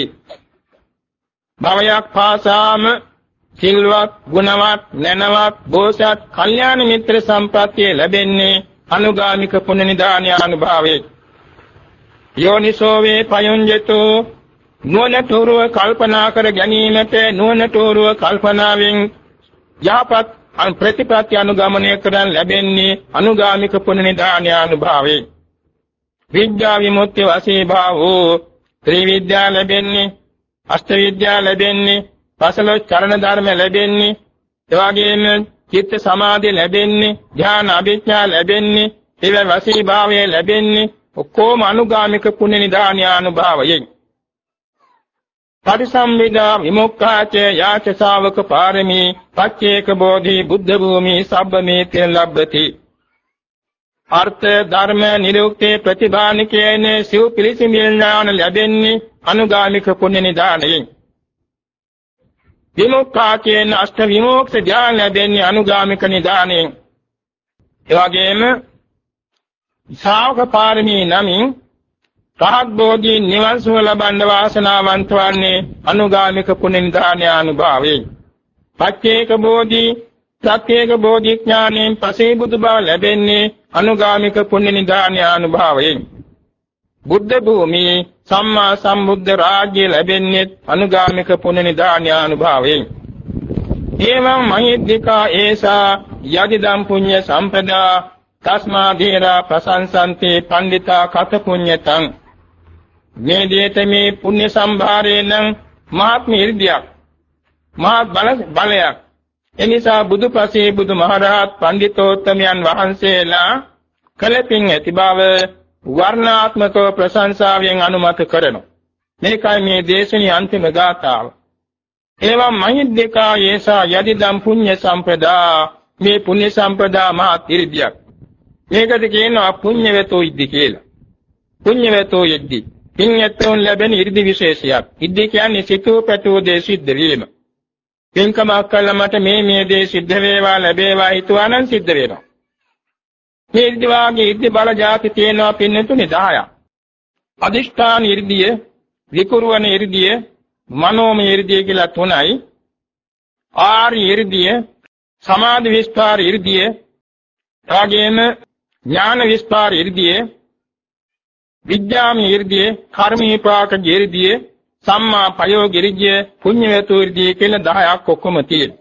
භවයක් පාසාම සිල්වත්, ගුණවත්, නැනවත්, බෝසත්, කල්යාණ මිත්‍ර සම්ප්‍රත්‍යය ලැබෙන්නේ අනුගාමික පුණ්‍ය නිදාන අනුභවයෙන්. යෝනිසෝ වේ පයුඤ්ජතු නුවණටුරුව කල්පනා කර ගැනීමට නුවණටුරුව කල්පනාවෙන් යහපත් ප්‍රතිපත්ති අනුගමනය කරන් ලැබෙන්නේ අනුගාමික පුණ්‍ය නිදාන අනුභවයෙන්. විද්‍යා විමුක්ති වශී භාවෝ ත්‍රිවිද්‍යා ලැබෙන්නේ, අෂ්ට විද්‍යා ලැබෙන්නේ, පසළොස් චරණ ධර්ම ලැබෙන්නේ, එවාගෙම චිත්ත සමාධි ලැබෙන්නේ, ධ්‍යාන අභිඥා ලැබෙන්නේ, ඒව වශී භාවය ලැබෙන්නේ ඔක්කොම අනුගාමික පුණ්‍ය නිදාන අනුභවයෙන්. පරිසම්විදා විමුක්ඛාච යාච ශාවක පාරමී පච්චේක බෝධි බුද්ධ භූමි සබ්බමේතේන ලබ්බති. අර්ථ ධර්ම නිරුක්තේ ප්‍රතිභානිකේන සිව් පිළිසිමිල් ඥාන ලැබෙන්නේ අනුගාමික පුණ්‍ය නිදානයෙන්. විමුක්ඛාචේන අෂ්ට විමුක්ඛ ඥාන ලැබෙන්නේ අනුගාමික නිදානයෙන්. එවැගේම ශාවක පාරමී නමින් රහත් බෝධි නිවන් සුව ලබන්න වාසනාවන්ත වන්නේ අනුගාමික පුණ්‍ය නිදාන අනුභවයෙන්. පච්චේක බෝධි සත්‍යේක බෝධි ඥානයෙන් පසේ බුදු බව ලැබෙන්නේ අනුගාමික පුණ්‍ය නිදාන අනුභවයෙන්. බුද්ධ භූමි සම්මා සම්බුද්ධ රාජ්‍ය ලැබෙන්නේ අනුගාමික පුණ්‍ය නිදාන අනුභවයෙන්. එවං මහිද්దికා ඒසා යදිදම් පුඤ්ඤ සම්පදා තස්මා ධීරා ප්‍රසංසන්ති පණ්ඩිතා කත පුඤ්ඤතං. මේ දේත මේ පුණ්‍ය සම්භාරයෙන් මහත් නිර්දියක්, මහත් බල බලයක්. එනිසා බුදුපසේ බුදුමහරහත් පඬිතෝත්තමයන් වහන්සේලා කලපින් ඇති බව වර්ණාත්මකව ප්‍රශංසාවෙන් අනුමත කරනවා. මේකයි මේ දේශනී අන්තිම ගාථාව. එවං මහිද්దికා යේසා යදිදම් පුඤ්ඤ සම්පදා. මේ පුණ්‍ය සම්පදා මහත් නිර්දියක්. මේකට කියනවා පුඤ්ඤවතෝ ඉද්දි කියලා. පුඤ්ඤවතෝ ඉද්දි පින්යත්තුන් ලැබෙන ඉර්ධි විශේෂයක්. ඉද්දි කියන්නේ සිතූ පැතූ දේ සිද්ධ වීම. පින්කමක් කළා මට මේ මේ දේ සිද්ධ වේවා ලැබේවා හිතුවා නම් සිද්ධ වෙනවා. මේ ඉර්ධි වාගේ ඉර්ධි බල જાති තියෙනවා පින්නතුනේ දහයක්. අදිෂ්ඨාන ඉර්ධිය විකුරුවන 이르දිය, මනෝමය 이르දිය කියලා තුනයි. ආර්ය 이르දිය, සමාධි විස්පාර 이르දිය, එවැගේම ඥාන විස්පාර 이르දිය, විද්‍යාමය 이르දිය, කර්ම විපාක 이르දිය, සම්මා පයෝග ඉරිදිය, පුඤ්ඤ වේතු ඉරිදිය කියලා දහයක් ඔක්කොම තියෙනවා.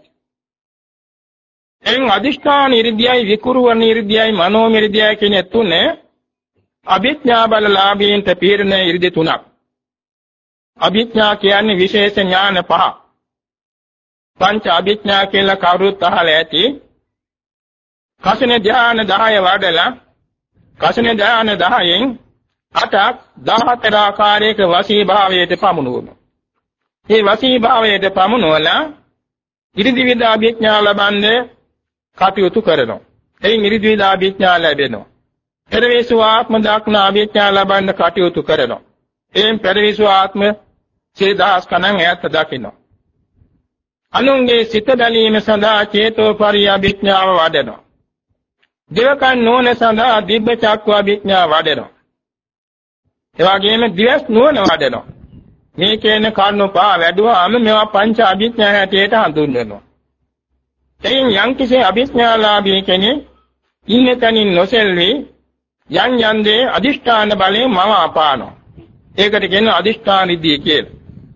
එයින් අදිෂ්ඨාන ඉරිදියයි, විකුරුවන ඉරිදියයි, මනෝමය ඉරිදියයි කියන තුනේ අභිඥා බලලාභීන්ට පීරණ ඉරිදි තුනක්. අභිඥා කියන්නේ විශේෂ ඥාන පහ. පංච අභිඥා කියලා කවුරුත් අහලා ඇති. කසින ධ්‍යාන දහය වඩලා කසින ධ්‍යාන දහයෙන් අටක් දහතර ආකාරයක වසී භාවයට පමුණුවනවා. මේ වසී භාවයට පමුණුවලා ඉරිදිවිද අභිඥා ලබන්නේ කටයුතු කරනවා. එයින් ඉරිදිවිද අභිඥා ලැබෙනවා. පෙරවිසු ආත්ම දක්න අභිඥා ලබන්න කටයුතු කරනවා. එයින් පෙරවිසු ආත්ම සියදහස් ගණන් ඈත දකිනවා. අනුන්ගේ සිත බැලීම සඳහා චේතෝ පරිඅභිඥාව වඩනවා. දෙවකන් නෝන සඳහා දිබ්බ චක්ඛු අභිඥාව වඩනවා. එවාගෙම දිවස් නුවණ වඩනවා. මේ කියන කරුණු පහ වැඩුවාම මේවා පංච අභිඥා හැටියට හඳුන්වනවා. එයින් යම්කිසි අභිඥාලාභී කෙනෙක් ඉන්න තැනින් නොසෙල්වි යන් යන් දේ අදිෂ්ඨාන බලයෙන් මම අපානවා. ඒකට කියනවා අදිෂ්ඨාන ඉර්ධිය කියලා.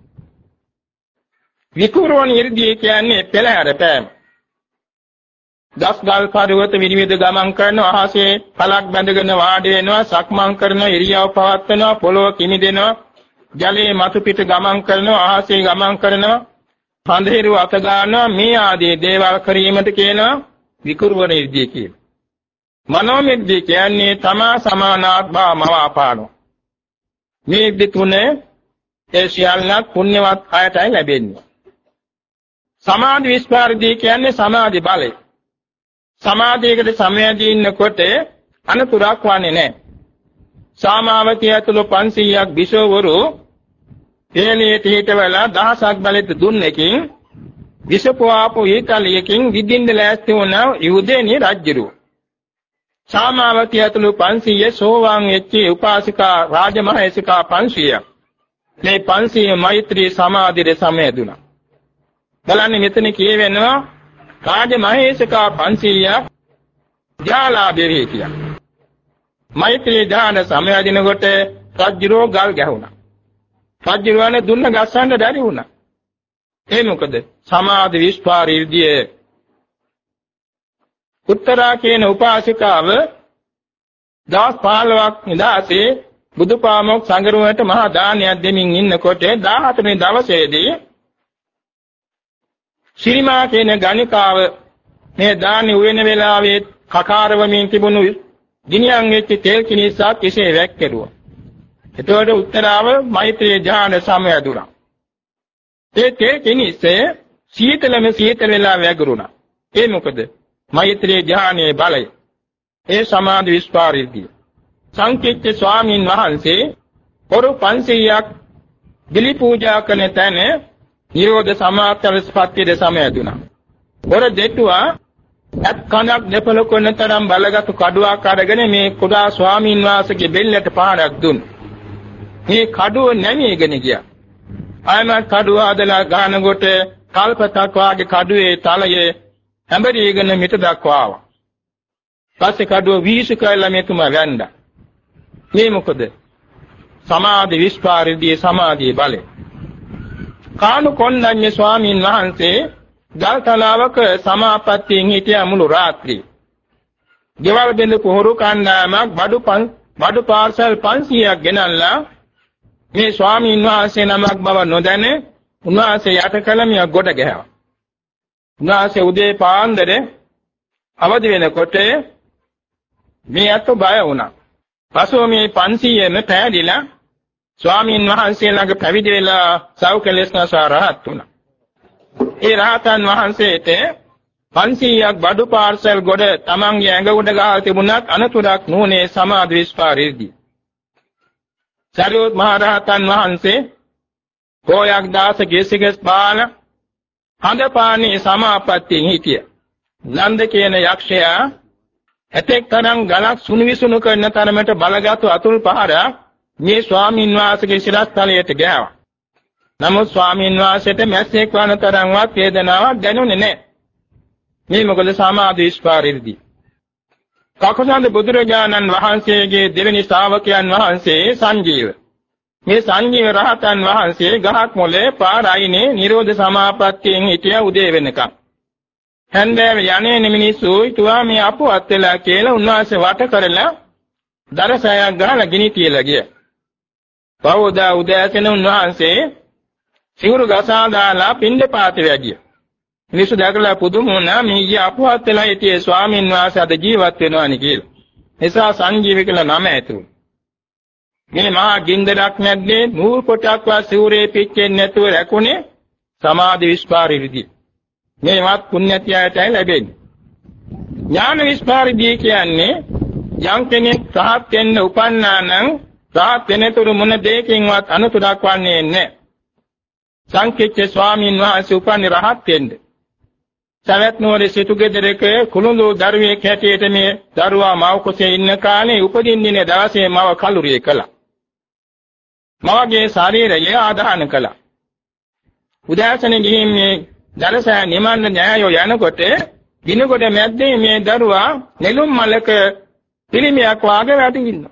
විකුරුවන ඉර්ධිය කියන්නේ පෙළහැර පෑම. දස් ගල් පර්වත විනිවිද ගමන් කරනවා, අහසේ පලක් බැඳගෙන වාඩි වෙනවා, සක්මන් කරනවා, ඉරියව් පවත්වනවා, පොළොව කිමිදෙනවා, ජලයේ මතු පිට ගමන් කරනවා, අහසේ ගමන් කරනවා, පන්දහිරු අත ගන්නවා, මේ ආදී දේවල් කිරීමට කියනවා විකුරුවන ඉර්ධිය කියලා. මනෝමය ඉර්ධිය කියන්නේ තමා සමානාත්මව මවාපානවා. මේ ඉර්ධි තුනේ ඒ සියල්ලක් පුණ්‍යවත් අයටයි ලැබෙන්නේ. සමාධි විස්පාරදී කියන්නේ සමාධි බලය. සමාධියකට සමයදී ඉන්නකොට අනතුරක් වන්නේ නැහැ. සාමාවතිය ඇතුළු පන්සීයක් බිසවවරු තේලියට හිටවලා දහසක් බලෙත් දුන්නකින් විසපුවාපු ඊතලියකින් විදින්න ලෑස්ති වුණා යුදේනි රජුරු. සාමාවතිය ඇතුළු පන්සීයේ සෝවාන් වෙච්ච උපාසිකා රාජමහේසිකා පන්සීය. මේ පන්සීය මෛත්‍රී සමාධියේ සමයදුණා. බලන්න මෙතන කියවෙනවා රාජමහේසිකා පන්සීය ධ්‍යාලාභේ හිටියා. මෛත්‍රී ධ්‍යාන සමයදිනකොට රජුරෝ ගල් ගැහුණා. රජුරවනේ දුන්න ගස්සන්න බැරි වුණා. ඒ මොකද? සමාධි විස්පාර ඉර්ධියේ උත්තරා කියන උපාසිකාව දවස් පහළොවක් ඉඳාසේ බුදුපාමොක් සංගරුවනට මහා දානයක් දෙමින් ඉන්නකොට දාහත වෙනි දවසේදී ශිරිමා කියන ගණිකාව මේ දානි උයන වෙලාවේ කකාරවමින් තිබුණු ගිනියන් වෙච්ච තෙල් කිනිස්සක් කෙසේ වැක්කෙරුවා. එතකොට උත්තරාව මෛත්‍රී ධ්‍යාන සමයදුණා. ඒ තෙල් කිනිස්සේ සීතලම සීතල වෙලා වැගුරුණා. ඒ මොකද? මෛත්‍රී ධ්‍යානයේ බලය. ඒ සමාධි විස්පාරයේදී සංකීර්ත ස්වාමීන් වහන්සේ පොරු පන්සීයක් බිලි පූජා කරන තැන නිරෝධ සමාප්තිය සමයදුණා. පොර දෙටුවා අත් කනක් දෙපළ කොන තරම් බලගත් කඩුවක් අරගෙන මේ කුඩා ස්වාමීන් වහන්සේගේ බෙල්ලට පාරක් දුන්නා. මේ කඩුව නැමීගෙන ගියා. ආයමත් කඩුව ආදලා ගානකොට කල්පතක් වාගේ කඩුවේ තලයේ හැඹරීගෙන මිට දක්වා ආවා. පස්සේ කඩුව වීසු කළා මෙතුම වැන්දා. මේ මොකද? සමාධි විස්පාරදී සමාධියේ බලය. කාණු කොණ්ඩඤ්ඤ ස්වාමීන් වහන්සේ ගල්තලාවක සමාපත්තියෙන් හිටිය මුළු රාත්‍රිය. ගෙවල් බින්ද පොහොරු කණ්ඩායමක් බඩු පන් බඩු පාර්සල් පන්සීයක් ගෙනල්ලා මේ ස්වාමීන් වහන්සේ නමක් බව නොදැන උන්වහන්සේ යට කළමිය ගොඩ ගැහුවා. උන්වහන්සේ උදේ පාන්දර අවදි වෙනකොට මේ අත බය වුණා. පසුව මේ පන්සීයේම පෑදිලා ස්වාමීන් වහන්සේ ළඟ පැවිදි වෙලා සෞඛලස්නසා රහත් වුණා. ඒ රහතන් වහන්සේට පන්සීයක් බඩු පාර්සල් ගොඩ තමන්ගේ ඇඟ උඩ ගහලා තිබුණත් අනතුරක් නොනේ සමාධි විස්පාරයේදී. සරියුත් මහ රහතන් වහන්සේ කොයක් දාස ගෙසිගස් බාල හඳපානේ සමාපත්තියෙන් හිටිය. නන්ද කියන යක්ෂයා ඇතෙක් තරම් ගලක් සුණු විසුණු කරන තරමට බලගත් අතුල් පහරක් මේ ස්වාමීන් වහන්සේගේ ශිරස්තලයට ගෑවා. නමුත් ස්වාමීන් වහන්සේට මැස්සෙක් වන තරම්වත් වේදනාවක් දැනුනේ නැහැ. මේ මොකද සමාධි විස්පාරිදී. කකුසඳ බුදුරජාණන් වහන්සේගේ දෙවෙනි ශ්‍රාවකයන් වහන්සේ සංජීව. මේ සංජීව රහතන් වහන්සේ ගහක් මොලේ පාරයිනේ නිරෝධ සමාපත්තියෙන් හිටිය උදේ වෙනකම්. හන්දෑවේ යන්නේ මිනිස්සු ඊටවා මේ අපවත් වෙලා කියලා උන්වහන්සේ වට කරලා දරසයක් ගහලා ගිනි තියලා ගියා. පවෝදා උදෑසන උන්වහන්සේ සිවුරු ගසා දාලා පින්ඩපාතේ වැඩියා. මිනිස්සු දැකලා පුදුම වුණා මේ ඊ අපවත් වෙලා හිටියේ ස්වාමීන් වහන්සේ අද ජීවත් වෙනවානි කියලා. නිසා සංජීව කියලා නම ඇතුළු. මේ මහා ගින්දරක් නැද්දේ නූල් කොටක්වත් සිවුරේ පිච්චෙන්නේ නැතුව රැකුනේ සමාධි විස්පාරිදී. මේවත් පුණ්‍යතියයටයි ලැබෙන්නේ. ඥාන විස්පාරිදී කියන්නේ යම් කෙනෙක් සාහත් වෙන්න උපන්නා නම් සාහත් වෙනතුරු මොන දෙයකින්වත් අනුතරක් වන්නේ නැහැ. සංකීච්ඡ ස්වාමීන් වහන්සේ උපන්නේ රහත් වෙන්නේ. සවැත් නුවර සිටුගෙදරක කුළුඳු දරුවෙක් හැටියට මේ දරුවා මව කුසේ ඉන්න කාලේ උපදින්නේ දවසේ මව කලුරිය කළා. මවගේ ශරීරය ආදාන කළා. උදෑසනේ ගිහින් මේ දරසය නිමන්න න්යායෝ යනකොට දිනකොට මැද්දේ මේ දරුවා නෙළුම් මලක පිළිමයක් වාගේ වැටෙනවා.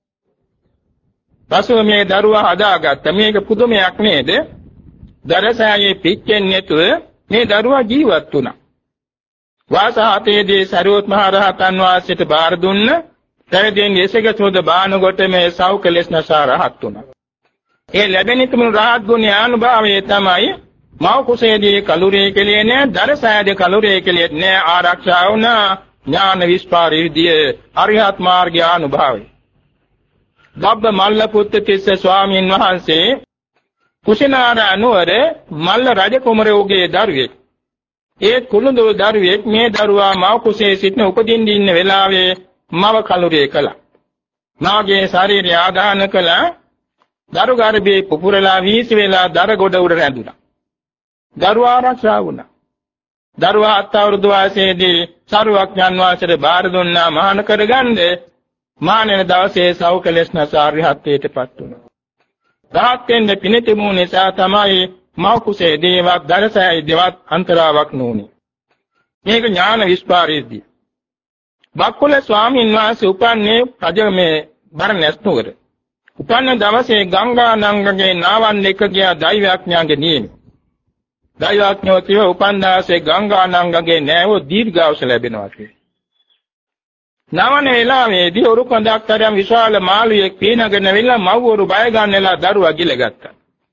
පසුව මේ දරුවා හදාගත්ත මේක පුදුමයක් නේද? දරසයේ පිච්චෙන්නේ නැතුව මේ දරුවා ජීවත් වුණා. වාසහතේදී සරියොත් මහ රහතන් වහන්සේට බාර දුන්න පැවිදෙන් එසේක සෝද බාන කොට මේ සෞඛලෙස් නසා රහත් වුණා. ඒ ලැබෙන තුමු රහත් ගුණ අනුභවයේ තමයි මව කුසේදී කලුරේ කෙලියේ නෑ දරසයේදී කලුරේ කෙලියේ නෑ ආරක්ෂා වුණා ඥාන විස්පාරිදී අරිහත් මාර්ගය අනුභවයි. ගබ්බ මල්ල පුත්තිස්ස ස්වාමීන් වහන්සේ කුසිනාරා නුවර මල්ල රජ කුමරෝගේ දරුවෙක්. ඒ කුළුඳු දරුවෙක් මේ දරුවා මව කුසේ සිටින උපදින්න ඉන්න වෙලාවේ මව කලුරිය කළා. මාගේ ශරීරය ආදාන කළා. දරු ගර්භේ පුපුරලා වීසි වෙලා දර ගොඩ උඩ රැඳුණා. දරුවා ආරක්ෂා වුණා. දරුවා හත් අවුරුදු වයසේදී සරුවක්ඥන් වහන්සේට බාර දුන්නා මහාන කරගන්න. මානෙන දවසේ සෞඛලෙස් නසාරිහත්ත්වයටපත් වුණා. රහත් වෙන්න පින තිබුණු නිසා තමයි මව කුසේ දේවක් දරසයි දෙවත් අන්තරාවක් නොඋනේ. මේක ඥාන විස්පාරයේදී. බක්කුල ස්වාමීන් වහන්සේ උපන්නේ රජමේ බරණැස් නුවර. උපන්න දවසේ ගංගා නංගගේ නාවන් එක ගියා දෛවඥාගේ නියම. දෛවඥෝ කිව උපන් දවසේ ගංගා නංගගේ නෑවෝ දීර්ඝායුෂ ලැබෙනවා කියලා. නවන වෙලාවේදී උරු කඳක් තරම් විශාල මාළුවෙක් පීනගෙන වෙලා මව්වරු බය ගන්නලා දරුවා ගිලගත්තා.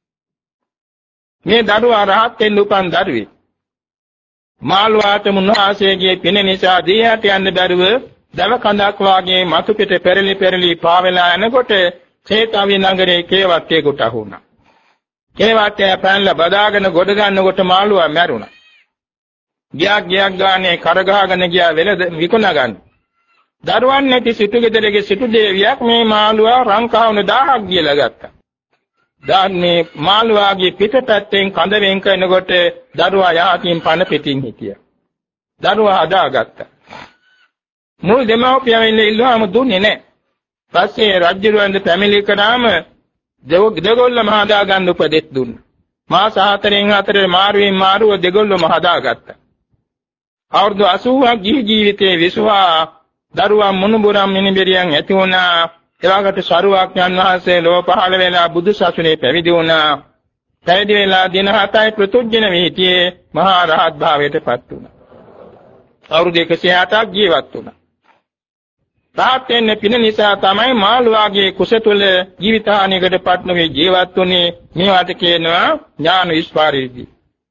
මේ දරුවා රහත් වෙන්න උපන් දරුවෙක්. මාළුවාට මුන්වහන්සේගේ පින නිසා දීහට යන්න බැරුව දව කඳක් වාගේ මතු පිට පෙරලි පෙරලි පාවෙලා යනකොට චේතවි නගරේ කේවත්තේකට අහුණා. කේවත්තේ පැනලා බදාගෙන ගොඩ ගන්නකොට මාළුවා මැරුණා. ගියක් ගියක් ගානේ කරගහගෙන ගියා වෙලද විකුණ ගන්න. දරුවන් නැති සිටු ගෙදරගේ සිටු දේවියක් මේ මාළුවා රංකාවන දහයක් ගියලා ගත්තා. දාන්නේ මාළුවාගේ පිටපැත්තෙන් කඳ වෙන් කරනකොට දරුවා යහකින් පන පිටින් හිටියා. දරුවා හදාගත්තා. මුල් දෙමව්පියන් ඉල්ලුවාම දුන්නේ නැහැ. පස්සේ රජුරවන්ද පැමිණි කරාම දෙගොල්ලම හදා ගන්න උපදෙස් දුන්නා. මාස හතරෙන් හතරේ මාරුවෙන් මාරුව දෙගොල්ලම හදාගත්තා. අවුරුදු අසූවක් ජී ජීවිතේ විසුවා දරුවා මුණුබුරම් මිනිබිරියන් ඇති වුණා. එවාකට සරුවක්ඥන් වහන්සේ ලෝ පහළ වෙලා බුදු සසුනේ පැවිදි වුණා. පැවිදි වෙලා දින හතයි ප්‍රතුජ්ජන වීතියේ මහා රහත් භාවයටපත් වුණා. අවුරුදු එකසිය අටක් ජීවත් වුණා. රහත් වෙන්න පින නිසා තමයි මාළුවාගේ කුස තුල ජීවිතානියකටපත් නොවේ ජීවත් වුණේ. මේවට කියනවා ඥාන විස්පාරයේදී.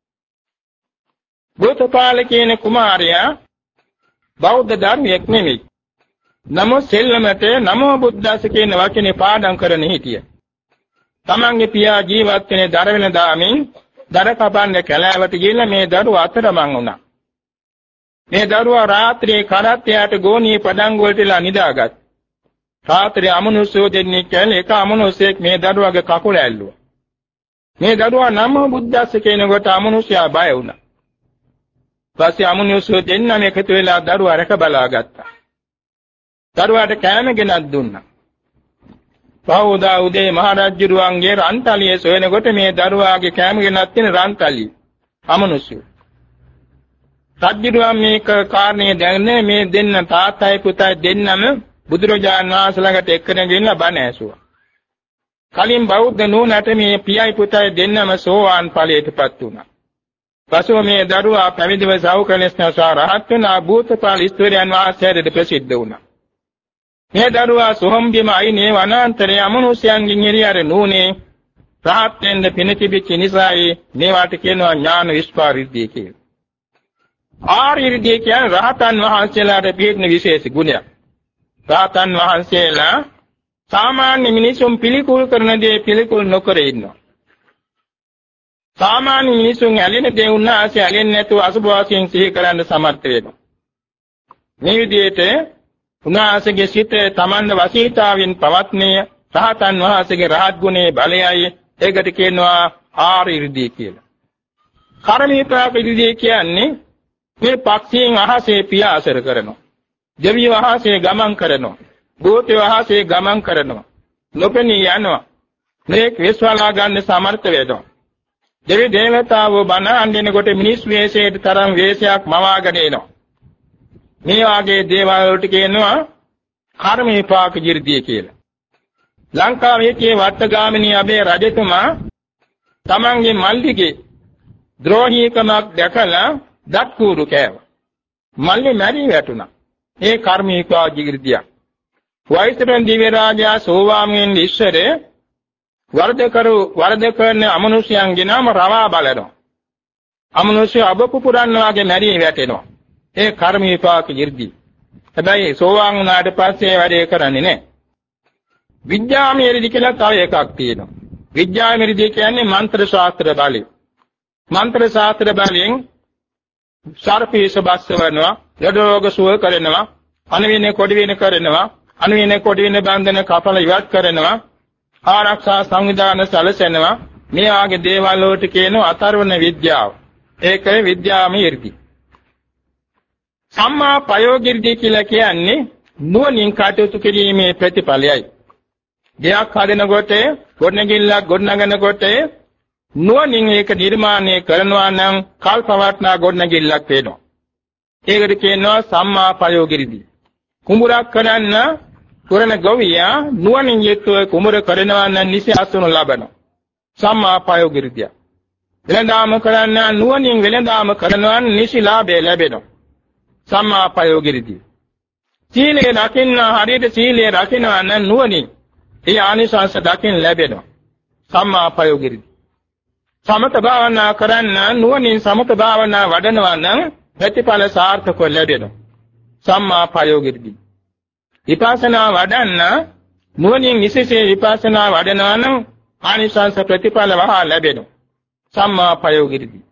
බුද්ධපාල කියන කුමාරයා බෞද්ධ ධර්මයක් නෙමෙයි. නමෝ සෙල්ලමට නමෝ බුද්දස්ස කියන වචනේ පාඩම් කරන හිටිය. තමන්ගේ පියා ජීවත් වෙන දර වෙන දාමින් දර කපන්න කැලෑවට ගිහිල්ලා මේ දරුවා අතරමං වුණා. මේ දරුවා රාත්‍රියේ කරත්තයට ගෝණී පඩංගු වලටලා නිදාගත්. රාත්‍රියේ අමනුෂ්‍යෝ දෙන්නේ කියලා එක අමනුෂ්‍යෙක් මේ දරුවාගේ කකුල ඇල්ලුවා. මේ දරුවා නමෝ බුද්දස්ස කියනකොට අමනුෂ්‍යයා බය වුණා. පස්සේ අමනුෂ්‍යෝ දෙන්නම එකතු වෙලා දරුවා රැක බලා ගත්තා. දරුවාට කෑම ගෙනත් දුන්නා. පහුදා උදේ මහරජුරුවන්ගේ රන්තලිය සොයනකොට මේ දරුවාගේ කැම ගෙනත් තියෙන රන්තලිය අමනුෂ්‍ය. රජුරුවන් මේක කාරණේ දැනන්නේ මේ දෙන්න තාත්තයි පුතයි දෙන්නම බුදුරජාන් වහන්සේ ළඟට එක්කගෙන ගෙනලා බණ ඇසුවා. කලින් බෞද්ධ නුවණට මේ පියයි පුතයි දෙන්නම සෝවාන් ඵලයටපත් වුණා. පසුව මේ දරුවා පැවිදිව සෞඛලස්නසා රහත් වුණා භූතපාල ඉස්තෝරියන් වහන්සේට ප්‍රසිද්ධ වුණා. මේ දරුවා සොහොම්බිම අයිනේ වනාන්තරයේ අමනුෂ්‍යයන්ගෙන් එළියර නුනේ රහත් වෙන්න පින තිබෙච්ච නිසායි මේවට කියනවා ඥාන විස්පාරිද්දී කියලා. ආරිර්දී කියන්නේ රහතන් වහන්සේලාට පිළිෙන විශේෂ ගුණයක්. රහතන් වහන්සේලා සාමාන්‍ය මිනිසුන් පිළිකුල් කරන දේ පිළිකුල් නොකර ඉන්නවා. සාමාන්‍ය මිනිසුන් ඇලෙන දේ උන්වහන්සේ ඇලෙන්නේ නැතුව අසුභ වශයෙන් සිහි කරන්න සමර්ථ වෙනවා. මේ විදිහට උන්වහන්සේගේ සිත තමන්ගේ වශීතාවෙන් පවත්නේ රහතන් වහන්සේගේ රහත් ගුණයේ බලයයි ඒකට කියනවා ආරිර්දී කියලා. කර්මීපාපිර්දී කියන්නේ මේ පක්ෂීන් අහසේ පියාසර කරනවා. දෙවියෝ අහසේ ගමන් කරනවා. භූතයෝ අහසේ ගමන් කරනවා. නොපෙනී යනවා. මේ විශ්වාලා ගන්න සමර්ථ වෙනවා. දෙවි දේවතාවෝ බණ අඳිනකොට මිනිස් වේශයට තරම් වේශයක් මවාගෙන එනවා. මේ වාගේ දේවල් වලට කියනවා කර්ම විපාක ජීර්තිය කියලා. ලංකාවේ කී වත්තගාමිනී අබේ රජතුමා තමන්ගේ මල්ලිගේ ද්‍රෝහීකමක් දැකලා දත් කූරු කෑවා. මල්ලි මැරී වැටුණා. ඒ කර්ම විපාක ජීර්තිය. වෛශ්‍රවණ දිව්‍ය රාජයා සෝවාමෙන් ඉස්සරේ වර්ධ කරු වර්ධ කරන අමනුෂ්‍යයන්ගේ නම රවා බලනවා. අමනුෂ්‍ය අබපු පුරන්න වාගේ මැරී වැටෙනවා. ඒ කර්ම විපාක ජීර්ති. හැබැයි සෝවාන් වුණාට පස්සේ වැඩේ කරන්නේ නැහැ. විද්‍යාමීරිදි කියලා තව එකක් තියෙනවා. විද්‍යාමීරිදි කියන්නේ මන්ත්‍ර ශාස්ත්‍ර බලය. මන්ත්‍ර ශාස්ත්‍ර බලයෙන් සර්පීස බස්සවනවා, ලෙඩ රෝග සුව කරනවා, අනවිනේ කොඩි වෙන කරනවා, අනවිනේ කොඩි වෙන බන්ධන කපල ඉවත් කරනවා, ආරක්ෂා සංවිධාන සැලසෙනවා. මේ ආගේ දේවල් වලට කියනවා අතර්වණ විද්‍යාව. ඒකේ විද්‍යාමීරිදි. සම්මා ප්‍රයෝගිර්දී කියලා කියන්නේ නුවණින් කටයුතු කිරීමේ ප්‍රතිඵලයයි. දෙයක් හදනකොට ගොඩනැගිල්ලක් ගොඩනගනකොට නුවණින් ඒක නිර්මාණය කරනවා නම් කල්පවටනා ගොඩනැගිල්ලක් වෙනවා. ඒකට කියනවා සම්මා ප්‍රයෝගිර්දී. කුඹුරක් කරන්න පුරණ ගොවියා නුවණින් යුක්තව කුඹුර කරනවා නම් නිසි අසුන ලබනවා. සම්මා ප්‍රයෝගිර්දිය. වෙළඳාම කරන්න නුවණින් වෙළඳාම කරනවා නම් නිසි ලාභය ලැබෙනවා. සම්මා ප්‍රයෝගිර්දී. සීලය රකින්න හරියට සීලය රකින්නවා නම් නුවණින් ඒ ආනිසංස දකින්න ලැබෙනවා. සම්මා ප්‍රයෝගිර්දී. සමත භාවනා කරන්න නුවණින් සමත භාවනා වඩනවා නම් ප්‍රතිඵල සාර්ථකව ලැබෙනවා. සම්මා ප්‍රයෝගිර්දී. විපස්සනා වඩන්න නුවණින් විශේෂ විපස්සනා වඩනවා නම් ආනිසංස ප්‍රතිඵල වහා ලැබෙනවා. සම්මා ප්‍රයෝගිර්දී.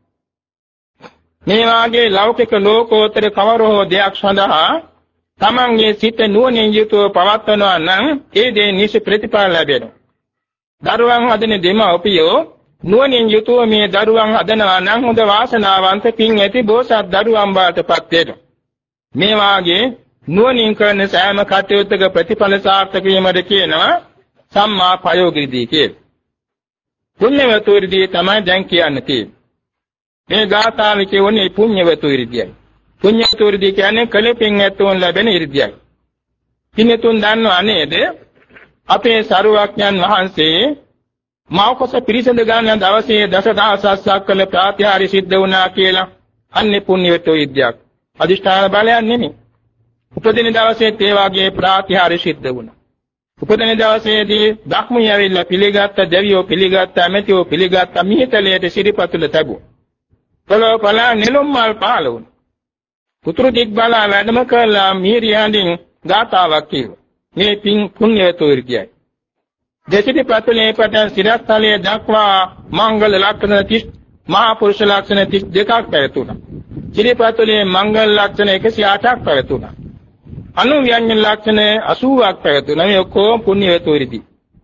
මේ වාගේ ලෞකික ලෝකෝත්තර කවර හෝ දෙයක් සඳහා තමන්ගේ සිත නුවණින් යුතුව පවත්වනවා නම් ඒ දේ නිසි ප්‍රතිඵල ලැබෙනවා. දරුවන් හදන දෙමව්පියෝ නුවණින් යුතුව මේ දරුවන් හදනවා නම් හොඳ වාසනාවන්ත පින් ඇති බෝසත් දරුවන් බාටපත් වෙනවා. මේ වාගේ නුවණින් කරන සෑම කටයුත්තක ප්‍රතිඵල සාර්ථක වීමද කියනවා සම්මා ප්‍රයෝගිර්දී කියලා. පුණ්‍යවතුරිදී තමයි දැන් කියන්න තියෙන්නේ. මේ ගාථාවේ කියවනේ පුණ්‍යවතුරිදීයි. පුණ්‍යවතුරිදී කියන්නේ කලපින් ඇතුන් ලැබෙන ඉර්ධියයි. පින්තුන් දන්නව නේද? අපේ සරුවක්ඥන් වහන්සේ මෞකස පිරිසඳ ගන්න දවසේ දසදහසක් කළ ප්‍රාතිහාර්ය සිද්ධ වුණා කියලා. අන්නේ පුණ්‍යවතුරිදීයක්. අදිෂ්ඨාන බලයක් නෙමෙයි. උපදින දවසේ ඒ වාගේ ප්‍රාතිහාර්ය සිද්ධ වුණා. උපදින දවසේදී ධක්මී ඇවිල්ලා පිළිගත්ත, දෙවියෝ පිළිගත්ත, ඇමතියෝ පිළිගත්ත, මිහිතලයට සිරිපතුල තැබුවා. පොළොව පලා නෙළුම් මල් පහළ වුණා. පුතුරු දික් බලා වැඩම කළා මිහිරියන්ින් ගාතාවක් කිව්වා. මේ පින් පුණ්‍යවතුරිදීයි. දෙසිරි පතුලේ පටන් සිරස්තලයේ දක්වා මංගල ලක්ෂණ තිස් මහා පුරුෂ ලක්ෂණ තිස් දෙකක් පැවතුණා. සිරිපතුලේ මංගල ලක්ෂණ එකසිය අටක් පැවතුණා. අනුව්‍යඤ්ඤ ලක්ෂණ අසූවක් පැවතුණා. මේ ඔක්කොම පුණ්‍යවතුරිදී.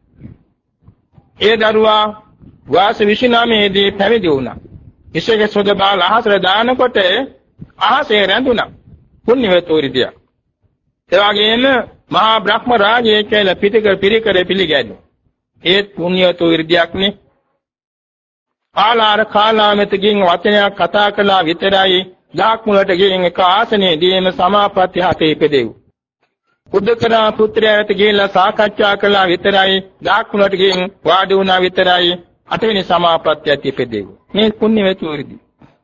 ඒ දරුවා වාස විසිනමයේ දී පැවිදි වුණා. ඉසේක සොද බාල අහසට දානකොට අහසේ රැඳුණා. පුණ්‍යවතුරිදී. ඒ වගේම මහා බ්‍රහ්ම රාජය කියලා පිටිකර පිරිකර පිළිගන්නේ. ඒත් පුණ්‍යවතු irdiakනේ. ආලාර කාලාමෙතකින් වචනයක් කතා කළා විතරයි දාක් මුලට ගිහින් එක ආසනයේදීම සමාපatti හතේ ඉපදෙව්. උද්දකරා පුත්‍රයාට ගිහිල්ලා සාකච්ඡා කළා විතරයි දාක් මුලට ගිහින් වාඩි වුණා විතරයි අටවෙනි සමාපත්තියට ඉපදෙව්. මේ පුණ්‍යවතු irdi.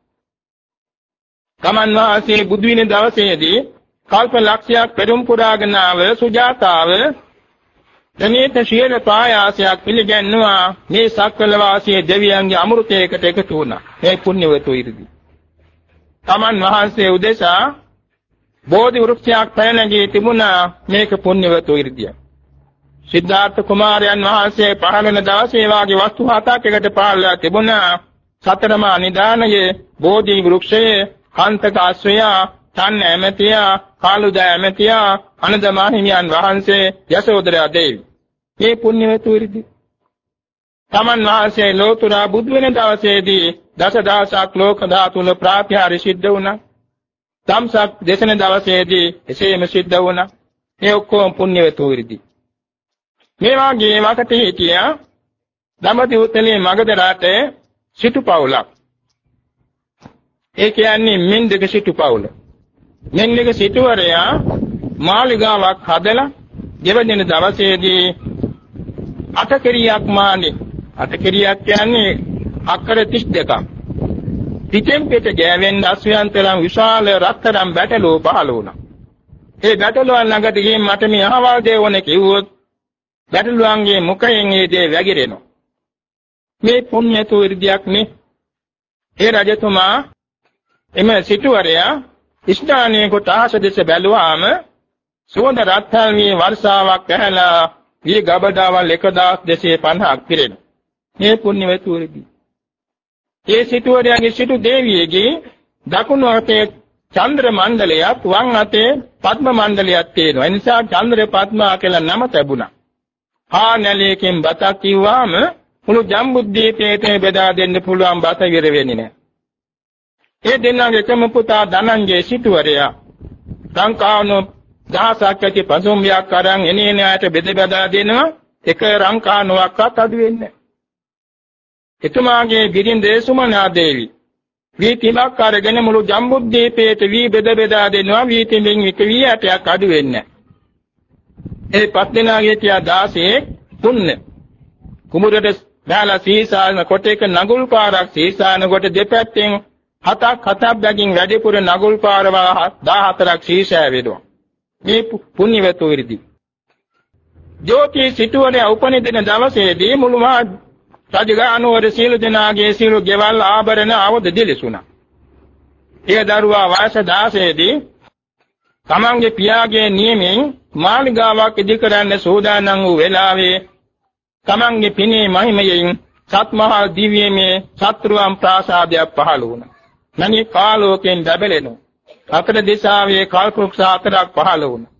තමන් වහන්සේ බුදු වෙන දවසේදී කල්ප ලක්ෂයක් පෙරම් පුරාගෙන ආව සුජාතාව ධනේත ශීල පායාසයක් පිළිගන්නවා මේ සක්වල වාසී දෙවියන්ගේ අමෘතයකට එකතු වුණා. මේ පුණ්‍යවතු irdi. තමන් වහන්සේ උදෙසා බෝධි වෘක්ෂයක් පැනගී තිබුණා මේක පුණ්‍යවතු irdiය. සිද්ධාර්ථ කුමාරයන් වහන්සේ පහළ වෙන දවසේ වාගේ වස්තු හතක් එකට පහළලා තිබුණා. සතරමා නිදානයේ බෝධි වෘක්ෂයේ කාන්තක ආශ්‍රයා තන් ඇමතියා කාලුද ඇමතියා අනදමා හිමියන් වහන්සේ යසෝදරා දේවි. මේ පුණ්‍යවතු irdi. තමන් වහන්සේ ලෝතුරා බුදු වෙන දවසේදී දසදහසක් ලෝක ධාතුල ප්‍රාත්‍යාරි සිද්ධ වුණා. ධම්සක් දේශන දවසේදී එසේම සිද්ධ වුණා. මේ ඔක්කොම පුණ්‍යවතු irdi. මේ වාගේ වකට හිටියා දඹදිවුතලේ මගධ රටේ සිටු පවුලක්. ඒ කියන්නේ මෙන්දක සිටු පවුල. මෙන්දක සිටුවරයා මාලිගාවක් හදලා ගෙවදින දවසේදී අටකරියක් මානේ අටකරියක් කියන්නේ අක්කර තිස් දෙකක්. පිටෙන් පිට ගෑවෙන් අස්වැන්තරම් විශාල රත්තරන් බැටළුව පහළ වුණා. ඒ බැටළුවන් ළඟට ගිහින් මට මේ අහවල් දේ ඕනේ කිව්වොත් බැටළුවන්ගේ මුඛයෙන් ඒ දේ වැగిරෙනවා. මේ පුණ්‍යතු irdiyak නේ. ඒ රජතුමා එම සිටුවරයා ස්ථානයේ කොට ආස දෙස බැලුවාම සුවඳ රත්තරන් වී වර්ෂාවක් ඇහැලා වී ගබඩාවල් එක දහස් දෙසිය පනහක් පිරෙනවා. මේ පුණ්‍යවතු irdi. ඒ සිටුවරයාගේ සිටු දේවියගේ දකුණු අතේ චන්ද්‍ර මණ්ඩලයක් වම් අතේ පද්ම මණ්ඩලයක් තියෙනවා. ඒ නිසා චන්ද්‍ර පද්මා කියලා නම ලැබුණා. හා නැලයකින් බතක් කිව්වාම මුළු ජම්බුද්දීපේට බෙදා දෙන්න පුළුවන් බත විර වෙන්නේ නැහැ. ඒ දෙන්නාගේ එකම පුතා ධනංජය සිටුවරයා ලංකාවන දහසක් ඇති පසුම්බියක් අරන් එනේ න්යායට බෙද බෙදා දෙනවා. එක රංකානුවක්වත් අඩු වෙන්නේ නැහැ. එතුමාගේ බිරිඳේ සුමනා දේවි වී තිමක් අරගෙන මුළු ජම්බුද්දීපේට වී බෙද බෙදා දෙනවා. වී තිමින් එක වී ඇටයක් අඩු වෙන්නේ නැහැ. ඒ පස් දෙනාගේ තියා දාසේ තුන්න කුමුරට බැලලා සීසාන කොට එක නගුල් පාරක් සීසාන කොට දෙපැත්තෙන් හතක් හතක් බැගින් වැඩිපුර නගුල් පාරව දහහතරක් සීසෑ වෙනවා. මේ පුණ්‍යවතු irdi. ජෝති සිටුවරේ උපනිදින දවසේදී මුළු මහ රජගහනුවර සීල දෙනාගේ සීල ගෙවල් ආභරණ ආවද දිලිසුණා. ඒ දරුවා වයස දහසේදී තමන්ගේ පියාගේ නියමෙන් මාලිගාවක් ඉදි කරන්න සූදානම් වූ වෙලාවේ තමන්ගේ පිනේ මහිමයෙන් සත්මහා දිව්‍යමය සත්‍රුවම් ප්‍රාසාදයක් පහළ වුණා. නනි කාලෝකෙන් බැබලෙනවා. හතර දිශාවේ කල්පවෘක්ෂ හතරක් පහළ වුණා.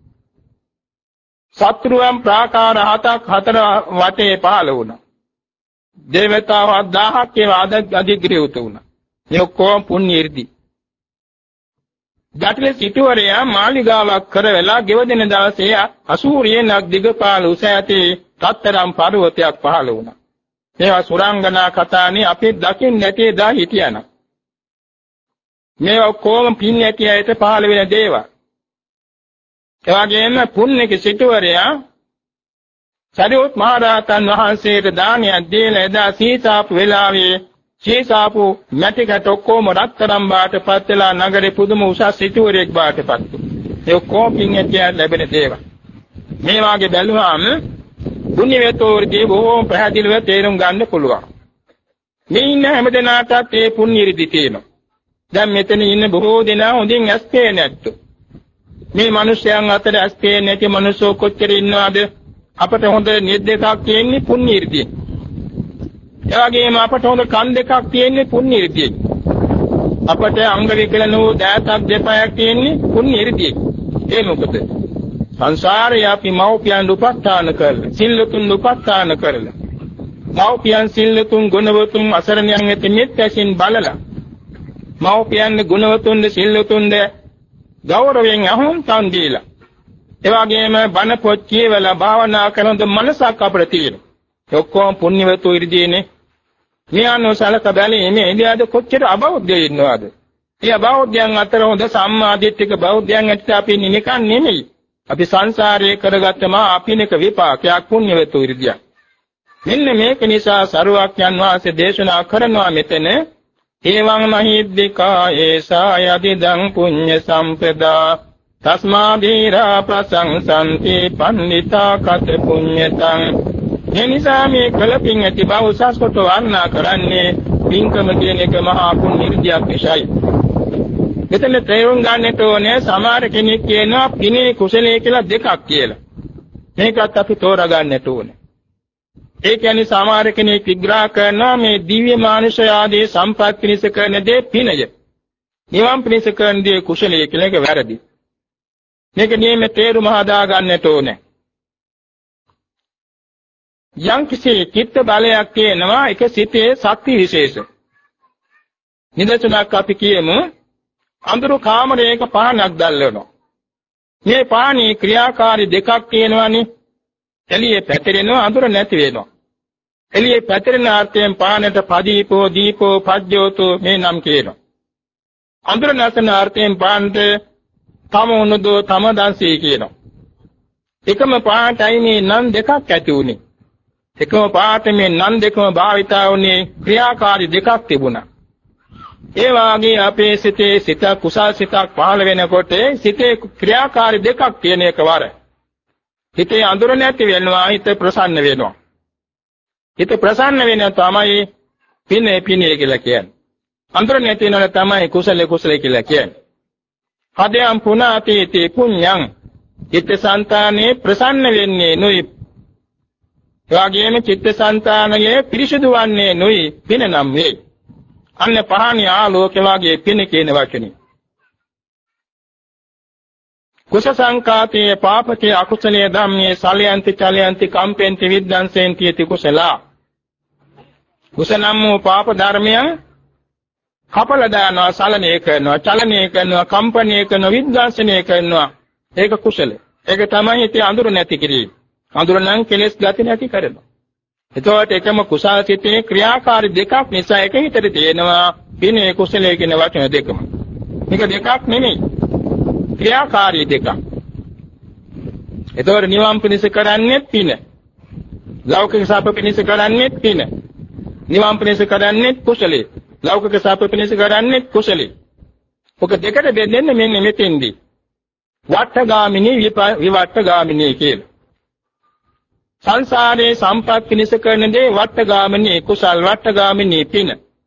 සත්‍රුවම් ප්‍රාකාර හතක් හතර වටේ පහළ වුණා. දේවතාවෝ දහයක් ඒවා අධිග්‍රහිත වුණා. මේ කොම් පුණ්‍ය irdi. ජටිල සිටුවරයා මාලිගාවක් කරවලා ගෙවදින දවසේ අසූරියනක් දිගපාල උස ඇති රත්තරන් පර්වතයක් පහළ වුණා. මේවා සුරංගනා කතානේ අපි දකින්න නැති දා හිටියනම්. මේවා කොම් පින් ඇති ඇයට පහළ වෙන දේවල්. ඒ වගේම පුණ්‍යක සිටුවරයා සරියුත් මහ රහතන් වහන්සේට දානයක් දීලා එදා සීසාපු වෙලාවේ සීසාපු මැටිකට ඔක්කොම රත්තරන් බාටපත් වෙලා නගරේ පුදුම උසස් සිටුවරයෙක් බාටපත් වුණා. ඒ ඔක්කොම පින් ඇති ඇයට ලැබෙන දේවල්. මේ වාගේ බැලුවාම පුණ්‍යවතු irdi බොහෝම පැහැදිලිව තේරුම් ගන්න පුළුවන්. මේ ඉන්න හැමදෙනාටත් ඒ පුණ්‍ය irdi තියෙනවා. දැන් මෙතන ඉන්න බොහෝ දෙනා හොඳින් ඇස් පේන්නේ නැත්තෝ. මේ මිනිස්යන් අතර ඇස් පේන්නේ නැති මිනිස්සු කොච්චර ඉන්නවද? අපට හොඳ නිත් දෙකක් තියෙන්නේ පුණ්‍ය irdi. ඒ වගේම අපට හොඳ කන් දෙකක් තියෙන්නේ පුණ්‍ය irdi. අපට අංග විකලන වූ දෑතක් දෙපයක් තියෙන්නේ පුණ්‍ය irdi. ඒ මොකද? සංසාරේ අපි මෞපියන් උපස්ථාන කරලා, සිල්ලුතුන් උපස්ථාන කරලා, මෞපියන් සිල්ලුතුන් ගුණවතුන් අසරණයන් වෙත මෙත්ැසින් බලලා, මෞපියන් ගුණවතුන් සිල්ලුතුන් ගෞරවයෙන් අහුම්කම් දීලා, ඒ වගේම බණ පොත් කියවලා භාවනා කරන මනසක් අපිට තියෙනවා. ඒ ඔක්කොම පුණ්‍යවතු ඉරිදීනේ. මේ අනුසලක බැලීමේ ඉන්දියාද කොච්චර අබෞද්ධයෝ ඉන්නවද? ඒ අබෞද්ධයන් අතර හොඳ සම්මාදිට්ඨික බෞද්ධයන් ඇත්ත අපි නිකන් නෙමෙයි. අපි සංසාරයේ කරගත්තම අපිනක විපාකයක් පුණ්‍යවතු ඉරිදියක්. මෙන්න මේක නිසා සරුවක්යන් වහන්සේ දේශනා කරනවා මෙතන එවං මහිද්దికා ඒසා යදිදං පුඤ්ඤ සම්පදා තස්මා දීරා ප්‍රසංසන්ති පණ්ඩිතා කත පුඤ්ඤතං. මේ නිසා මේ කලපින් ඇති බව උසස් කොට වර්ණනා කරන්නේ පින්කම කියන එක මහා පුණ්‍ය ඉරිදියක් විශයි. මෙතන තේරුම් ගන්නට ඕනේ සමහර කෙනෙක් කියනවා පිනේ කුසලයේ කියලා දෙකක් කියලා. මේකත් අපි තෝරා ගන්නට ඕනේ. ඒ කියන්නේ සමහර කෙනෙක් විග්‍රහ කරනවා මේ දිව්‍ය මානුෂ ආදී සම්පත් පිණිස කරන දේ පිනය. නිවන් පිණිස කරන දේ කුසලයේ කියලා එක වැරදි. මේක නියම තේරුම හදා ගන්නට ඕනේ. යම් කිසි චිත්ත බලයක් කියනවා එක සිතේ ශක්ති විශේෂ. නිදර්ශනයක් අපි කියමු අඳුරු කාමරයක පහනක් දැල්වෙනවා. මේ පහනේ ක්‍රියාකාරී දෙකක් තියෙනවානේ. එළියේ පැතිරෙනවා අඳුර නැති වෙනවා. එළියේ පැතිරෙන අර්ථයෙන් පහනට පදීපෝ දීපෝ පජ්ජෝතෝ මේ නම් කියනවා. අඳුර නැසන අර්ථයෙන් පහනට තම උනදෝ තම දන්සී කියනවා. එකම පහටයි මේ නම් දෙකක් ඇති උනේ. එකම පහට මේ නම් දෙකම භාවිතා වුණේ ක්‍රියාකාරී දෙකක් තිබුණා. ඒ වාගේ අපේ සිතේ සිත කුසල් සිතක් පහළ වෙනකොට සිතේ ක්‍රියාකාරී දෙකක් තියෙන එකවර. හිතේ අඳුර නැති වෙනවා හිත ප්‍රසන්න වෙනවා. හිත ප්‍රසන්න වෙන තමයි පිනේ පිනේ කියලා කියන්නේ. අඳුර නැති වෙනවා තමයි කුසල කුසල කියලා කියන්නේ. හදයන් පුනාතීති පුඤ්ඤං චිත්තසංතානේ ප්‍රසන්න වෙන්නේ නොයි. එවාගෙම චිත්තසංතානයේ පිරිසුදු වන්නේ නොයි පින නම් වේ. අන්න පහණි ආලෝක වාගේ පින කියන වචනේ. කුස සංකාතේ පාපකේ අකුසලයේ ධම්මේ සලයන්ති චලයන්ති කම්පෙන්ති විද්දංසෙන්ති යති කුසලා. කුසනම් වූ පාප ධර්මයන් කපල දානවා සලනය කරනවා චලනය කරනවා කම්පණය කරනවා විද්දංසනය කරනවා. ඒක කුසල. ඒක තමයි හිතේ අඳුර නැති කිරීම. අඳුර නම් කෙලෙස් ගති නැති කරනවා. එතකොට එකම කුසල සිතේ ක්‍රියාකාරී දෙකක් නිසා එක හිතට තියෙනවා පිනේ කුසලයේ කියන වචන දෙකම. මේක දෙකක් නෙමෙයි. ක්‍රියාකාරී දෙකක්. එතකොට නිවන් පිණිස කරන්නේ පින. ලෞකික සාප පිණිස කරන්නේ පින. නිවන් පිණිස කරන්නේ කුසලයේ. ලෞකික සාප පිණිස කරන්නේ කුසලයේ. ඔක දෙකට බෙදෙන්නේ මෙන්න මෙතෙන්දී. වට්ටගාමිනී විවට්ටගාමිනී කියලා. සංසාරේ සම්පත් පිණිස කරන දේ වට්ටගාමිනී කුසල් වට්ටගාමිනී පින.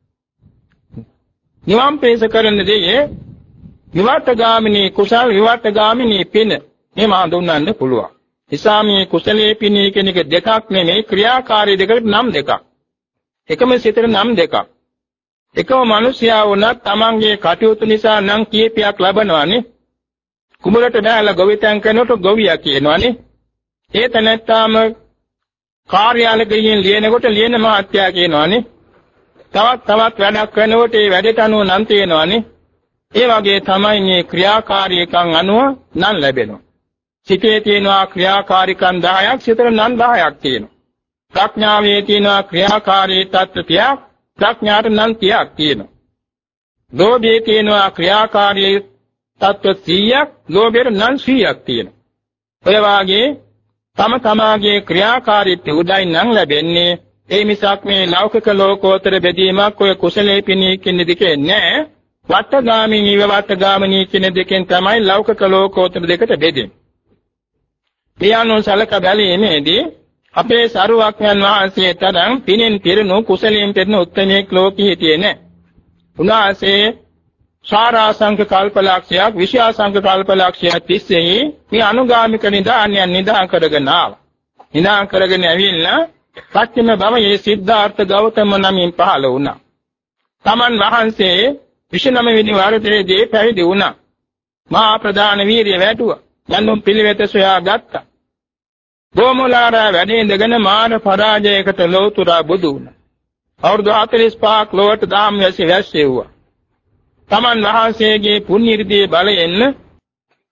නිවන් පිණිස කරන දේ විවට්ටගාමිනී කුසල් විවට්ටගාමිනී පින. මේ මා දුන්නන්න පුළුවන්. නිසා මේ කුසලයේ පිනේ කියන එක දෙකක් නෙමෙයි ක්‍රියාකාරී දෙකකට නම් දෙකක්. එකම සිතේ නම් දෙකක්. එකම මිනිසයා වුණත් තමන්ගේ කටයුතු නිසා නම් කීපයක් ලබනවානේ. කුඹරට බැලලා ගොවිතැන් කරනකොට ගොවියා කියනවානේ. ඒ තැනත්තාම කාර්යාලයෙන් ලියනකොට ලියන මහත්තයා කියනවානේ. තවත් තවත් වැඩක් කරනකොට ඒ වැඩට අනුව නම් තියෙනවානේ. ඒ වගේ තමයි මේ ක්‍රියාකාරීකම් අනුව නම් ලැබෙනවා. සිතේ තියෙනවා ක්‍රියාකාරීකම් දහයක් සිතේ නම් දහයක් තියෙනවා. ප්‍රඥාවේ තියෙනවා ක්‍රියාකාරී තත්ත්වයක් ප්‍රඥාට නම් තියක් තියෙනවා. ලෝභයේ තියෙනවා ක්‍රියාකාරී තත්ත්ව සීයක් ලෝභයට නම් සීයක් තියෙනවා. ඔය වාගේ තම තමාගේ ක්‍රියාකාරීත්වය උදයි නම් ලැබෙන්නේ ඒ මිසක් මේ ලෞකික ලෝකෝත්තර බෙදීමක් ඔය කුසලයේ පිණී කියන දෙකේ නෑ. වට්ටගාමිනී වට්ටගාමිනී කියන දෙකෙන් තමයි ලෞකික ලෝකෝත්තර දෙකට බෙදෙන්නේ. පියානෝ සලක බැලීමේදී අපේ සරුවක්යන් වහන්සේ තරම් පිනෙන් පිරුණු කුසලයෙන් පිරුණු උත්තමයෙක් ලෝකෙ හිටියේ නෑ. උන්වහන්සේ සාරාංශක කල්පලක්ෂයක් විශාසංක කල්පලක්ෂයක් තිස්සේ මේ අනුගාමික නිදානයන් නිදා කරගෙන ආවා. නිදා කරගෙන ඇවිල්ලා පස්චිම භවයේ සිද්ධාර්ථ ගෞතම නමින් පහළ වුණා. තමන් වහන්සේ විශේෂම වෙනි වර්ධයේදී පැවිදි වුණා. මහා ප්‍රධාන වීරිය වැටුවා. යන්නුම් පිළිවෙත සොයා ගත්තා. ගෝමුලාරා වැඩේ ඉඳගෙන මාන පරාජයකට ලෝතුරා බුදු වුණා. අවුරුදු හතළිස් පහක් ලොවට දාම් වැසි වැස්සෙව්වා. තමන් වහන්සේගේ පුණ්‍ය ඉර්ධියේ බලයෙන්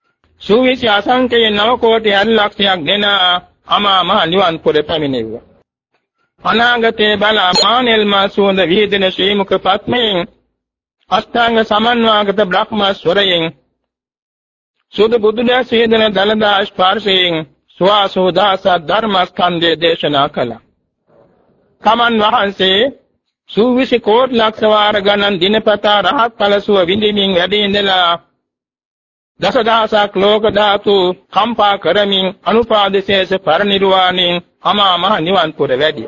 සූවිසි අසංකේය නව කෝටි හරි ලක්ෂයක් දෙන අමා මහ නිවන් පුර පැමිණෙව්වා. අනාගතේ බල මානෙල් මාසුන්ද විහිදෙන ශ්‍රී මුඛ පත්මයෙන් අෂ්ටාංග සමන්වාගත බ්‍රහ්මස්වරයෙන් සුදු බුදුදහස හේදන දලදා ස්පර්ශයෙන් සුවාසෝදාස ධර්මස්කන්ධය දේශනා කළා. තමන් වහන්සේ සූවිසි කෝටි ලක්ෂ වාර ගණන් දිනපතා රහත් ඵලසුව විඳින්මින් වැඩ ඉඳලා දසදහසක් ලෝක ධාතු කම්පා කරමින් අනුපාදිශේෂ පරිනිර්වාණයෙන් අමා මහ නිවන් පුර වැඩි.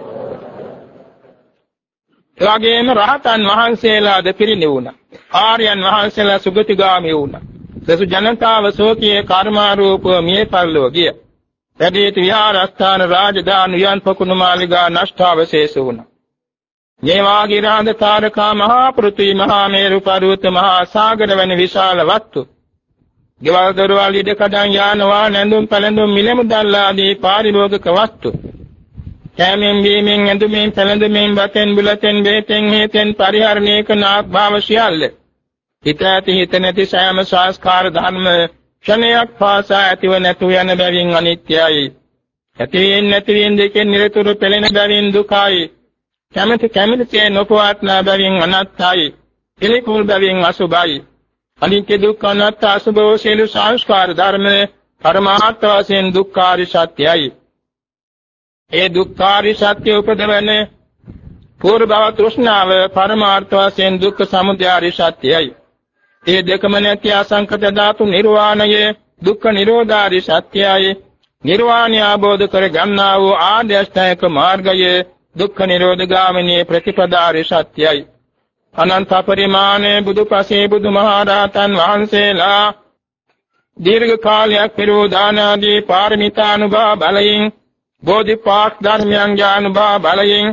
එවැගේම රහතන් වහන්සේලා දෙපිරිනිවුණා. ආර්යයන් වහන්සේලා සුගතිගාමී වුණා. දසු ජනතාව සෝකී කර්මාරූප මිය පරලෝ ගිය. වැඩිහිට විහාරස්ථාන රාජධානි වියන් පොකුණු මාලිගා නෂ්ඨාවශේෂ වුණා. මේ වාගේ රාඳ තාරකා මහා පෘථිවි මහා මේරු පර්වත මහා සාගර වැනි විශාල වස්තු ගෙවල් දොරවල් ඉඩකඩම් යාන වාහන ඇඳුම් පැළඳුම් මිල මුදල් ආදී පාරිභෝගික වස්තු කැමෙන් බීමෙන් ඇඳුමින් පැළඳුමින් වතෙන් බුලතෙන් වේතෙන් හේතෙන් පරිහරණය කරන ආත්මාව සියල්ල හිත ඇති හිත නැති සෑම සංස්කාර ධර්ම ක්ෂණයක් පාසා ඇතිව නැතුව යන බැවින් අනිත්‍යයි. ඇතිවෙන් නැතිවෙන් දෙකෙන් නිරතුරු පෙළෙන බැවින් දුකයි. කැමැති කැමැතිසේ නොපවත්නා බැවින් අනත්තයි. පිළිකුල් බැවින් අසුභයි. අනිත්‍ය දුක්ඛ අනාත්ම අසුභ සියලු සංස්කාර ධර්ම පරමාර්ථ වශයෙන් දුක්ඛාරි සත්‍යයි. ඒ දුක්ඛාරි සත්‍ය උපදවන පූර්ව භව තෘෂ්ණාව පරමාර්ථ වශයෙන් දුක්ඛ සමුදයාරි සත්‍යයි. ඒ දෙකම නැති අසංකත ධාතු නිර්වාණය දුක්ඛ නිරෝධාරි සත්‍යයි. නිර්වාණය ආબોධ කර ගන්නා වූ ආර්ය අෂ්ටාංගික මාර්ගය දුක්ඛ නිරෝධ ගාමිනී ප්‍රතිපදාරි සත්‍යයි. අනන්ත පරිමාණේ බුදුපසේ බුදුමහරහතන් වහන්සේලා දීර්ඝ කාලයක් පෙරෝ දානාදී පාරමිතානුභව බලයෙන් බෝධිපාක් ධර්මයන් ඥානුභව බලයෙන්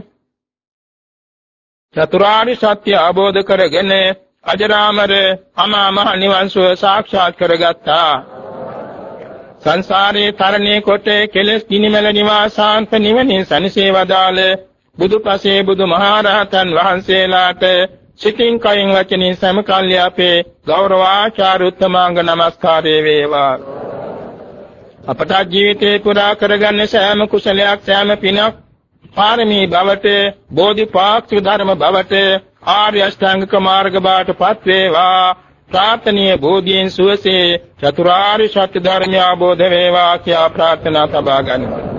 චතුරාර්ය සත්‍ය අවබෝධ කරගෙන අජරාමර අමා මහ නිවන් සුව සාක්ෂාත් කරගත්තා. සංසාරේ තරණේ කොට කෙලෙස් ගිනිමෙල නිවාසාන්ත නිවනින් සනිසේ වදාළ බුදුපසේ බුදුමහරහතන් වහන්සේලාට සිතින් කයින් වචනින් සමකල්ය අපේ ගෞරවාචාර උත්තමාංග නමස්කාරය වේවා. අපට ජීවිතේ පුරා කරගන්න සෑම කුසලයක් සෑම පිනක් පාරමී බවට බෝධිපාක්ෂික ධර්ම බවට ආර්ය අෂ්ටාංගික මාර්ග බවට පත් වේවා. ප්‍රාර්ථනීය බෝධියෙන් සුවසේ චතුරාර්ය සත්‍ය ධර්මය අවබෝධ වේවා කියා ප්‍රාර්ථනා තබා ගනිමු.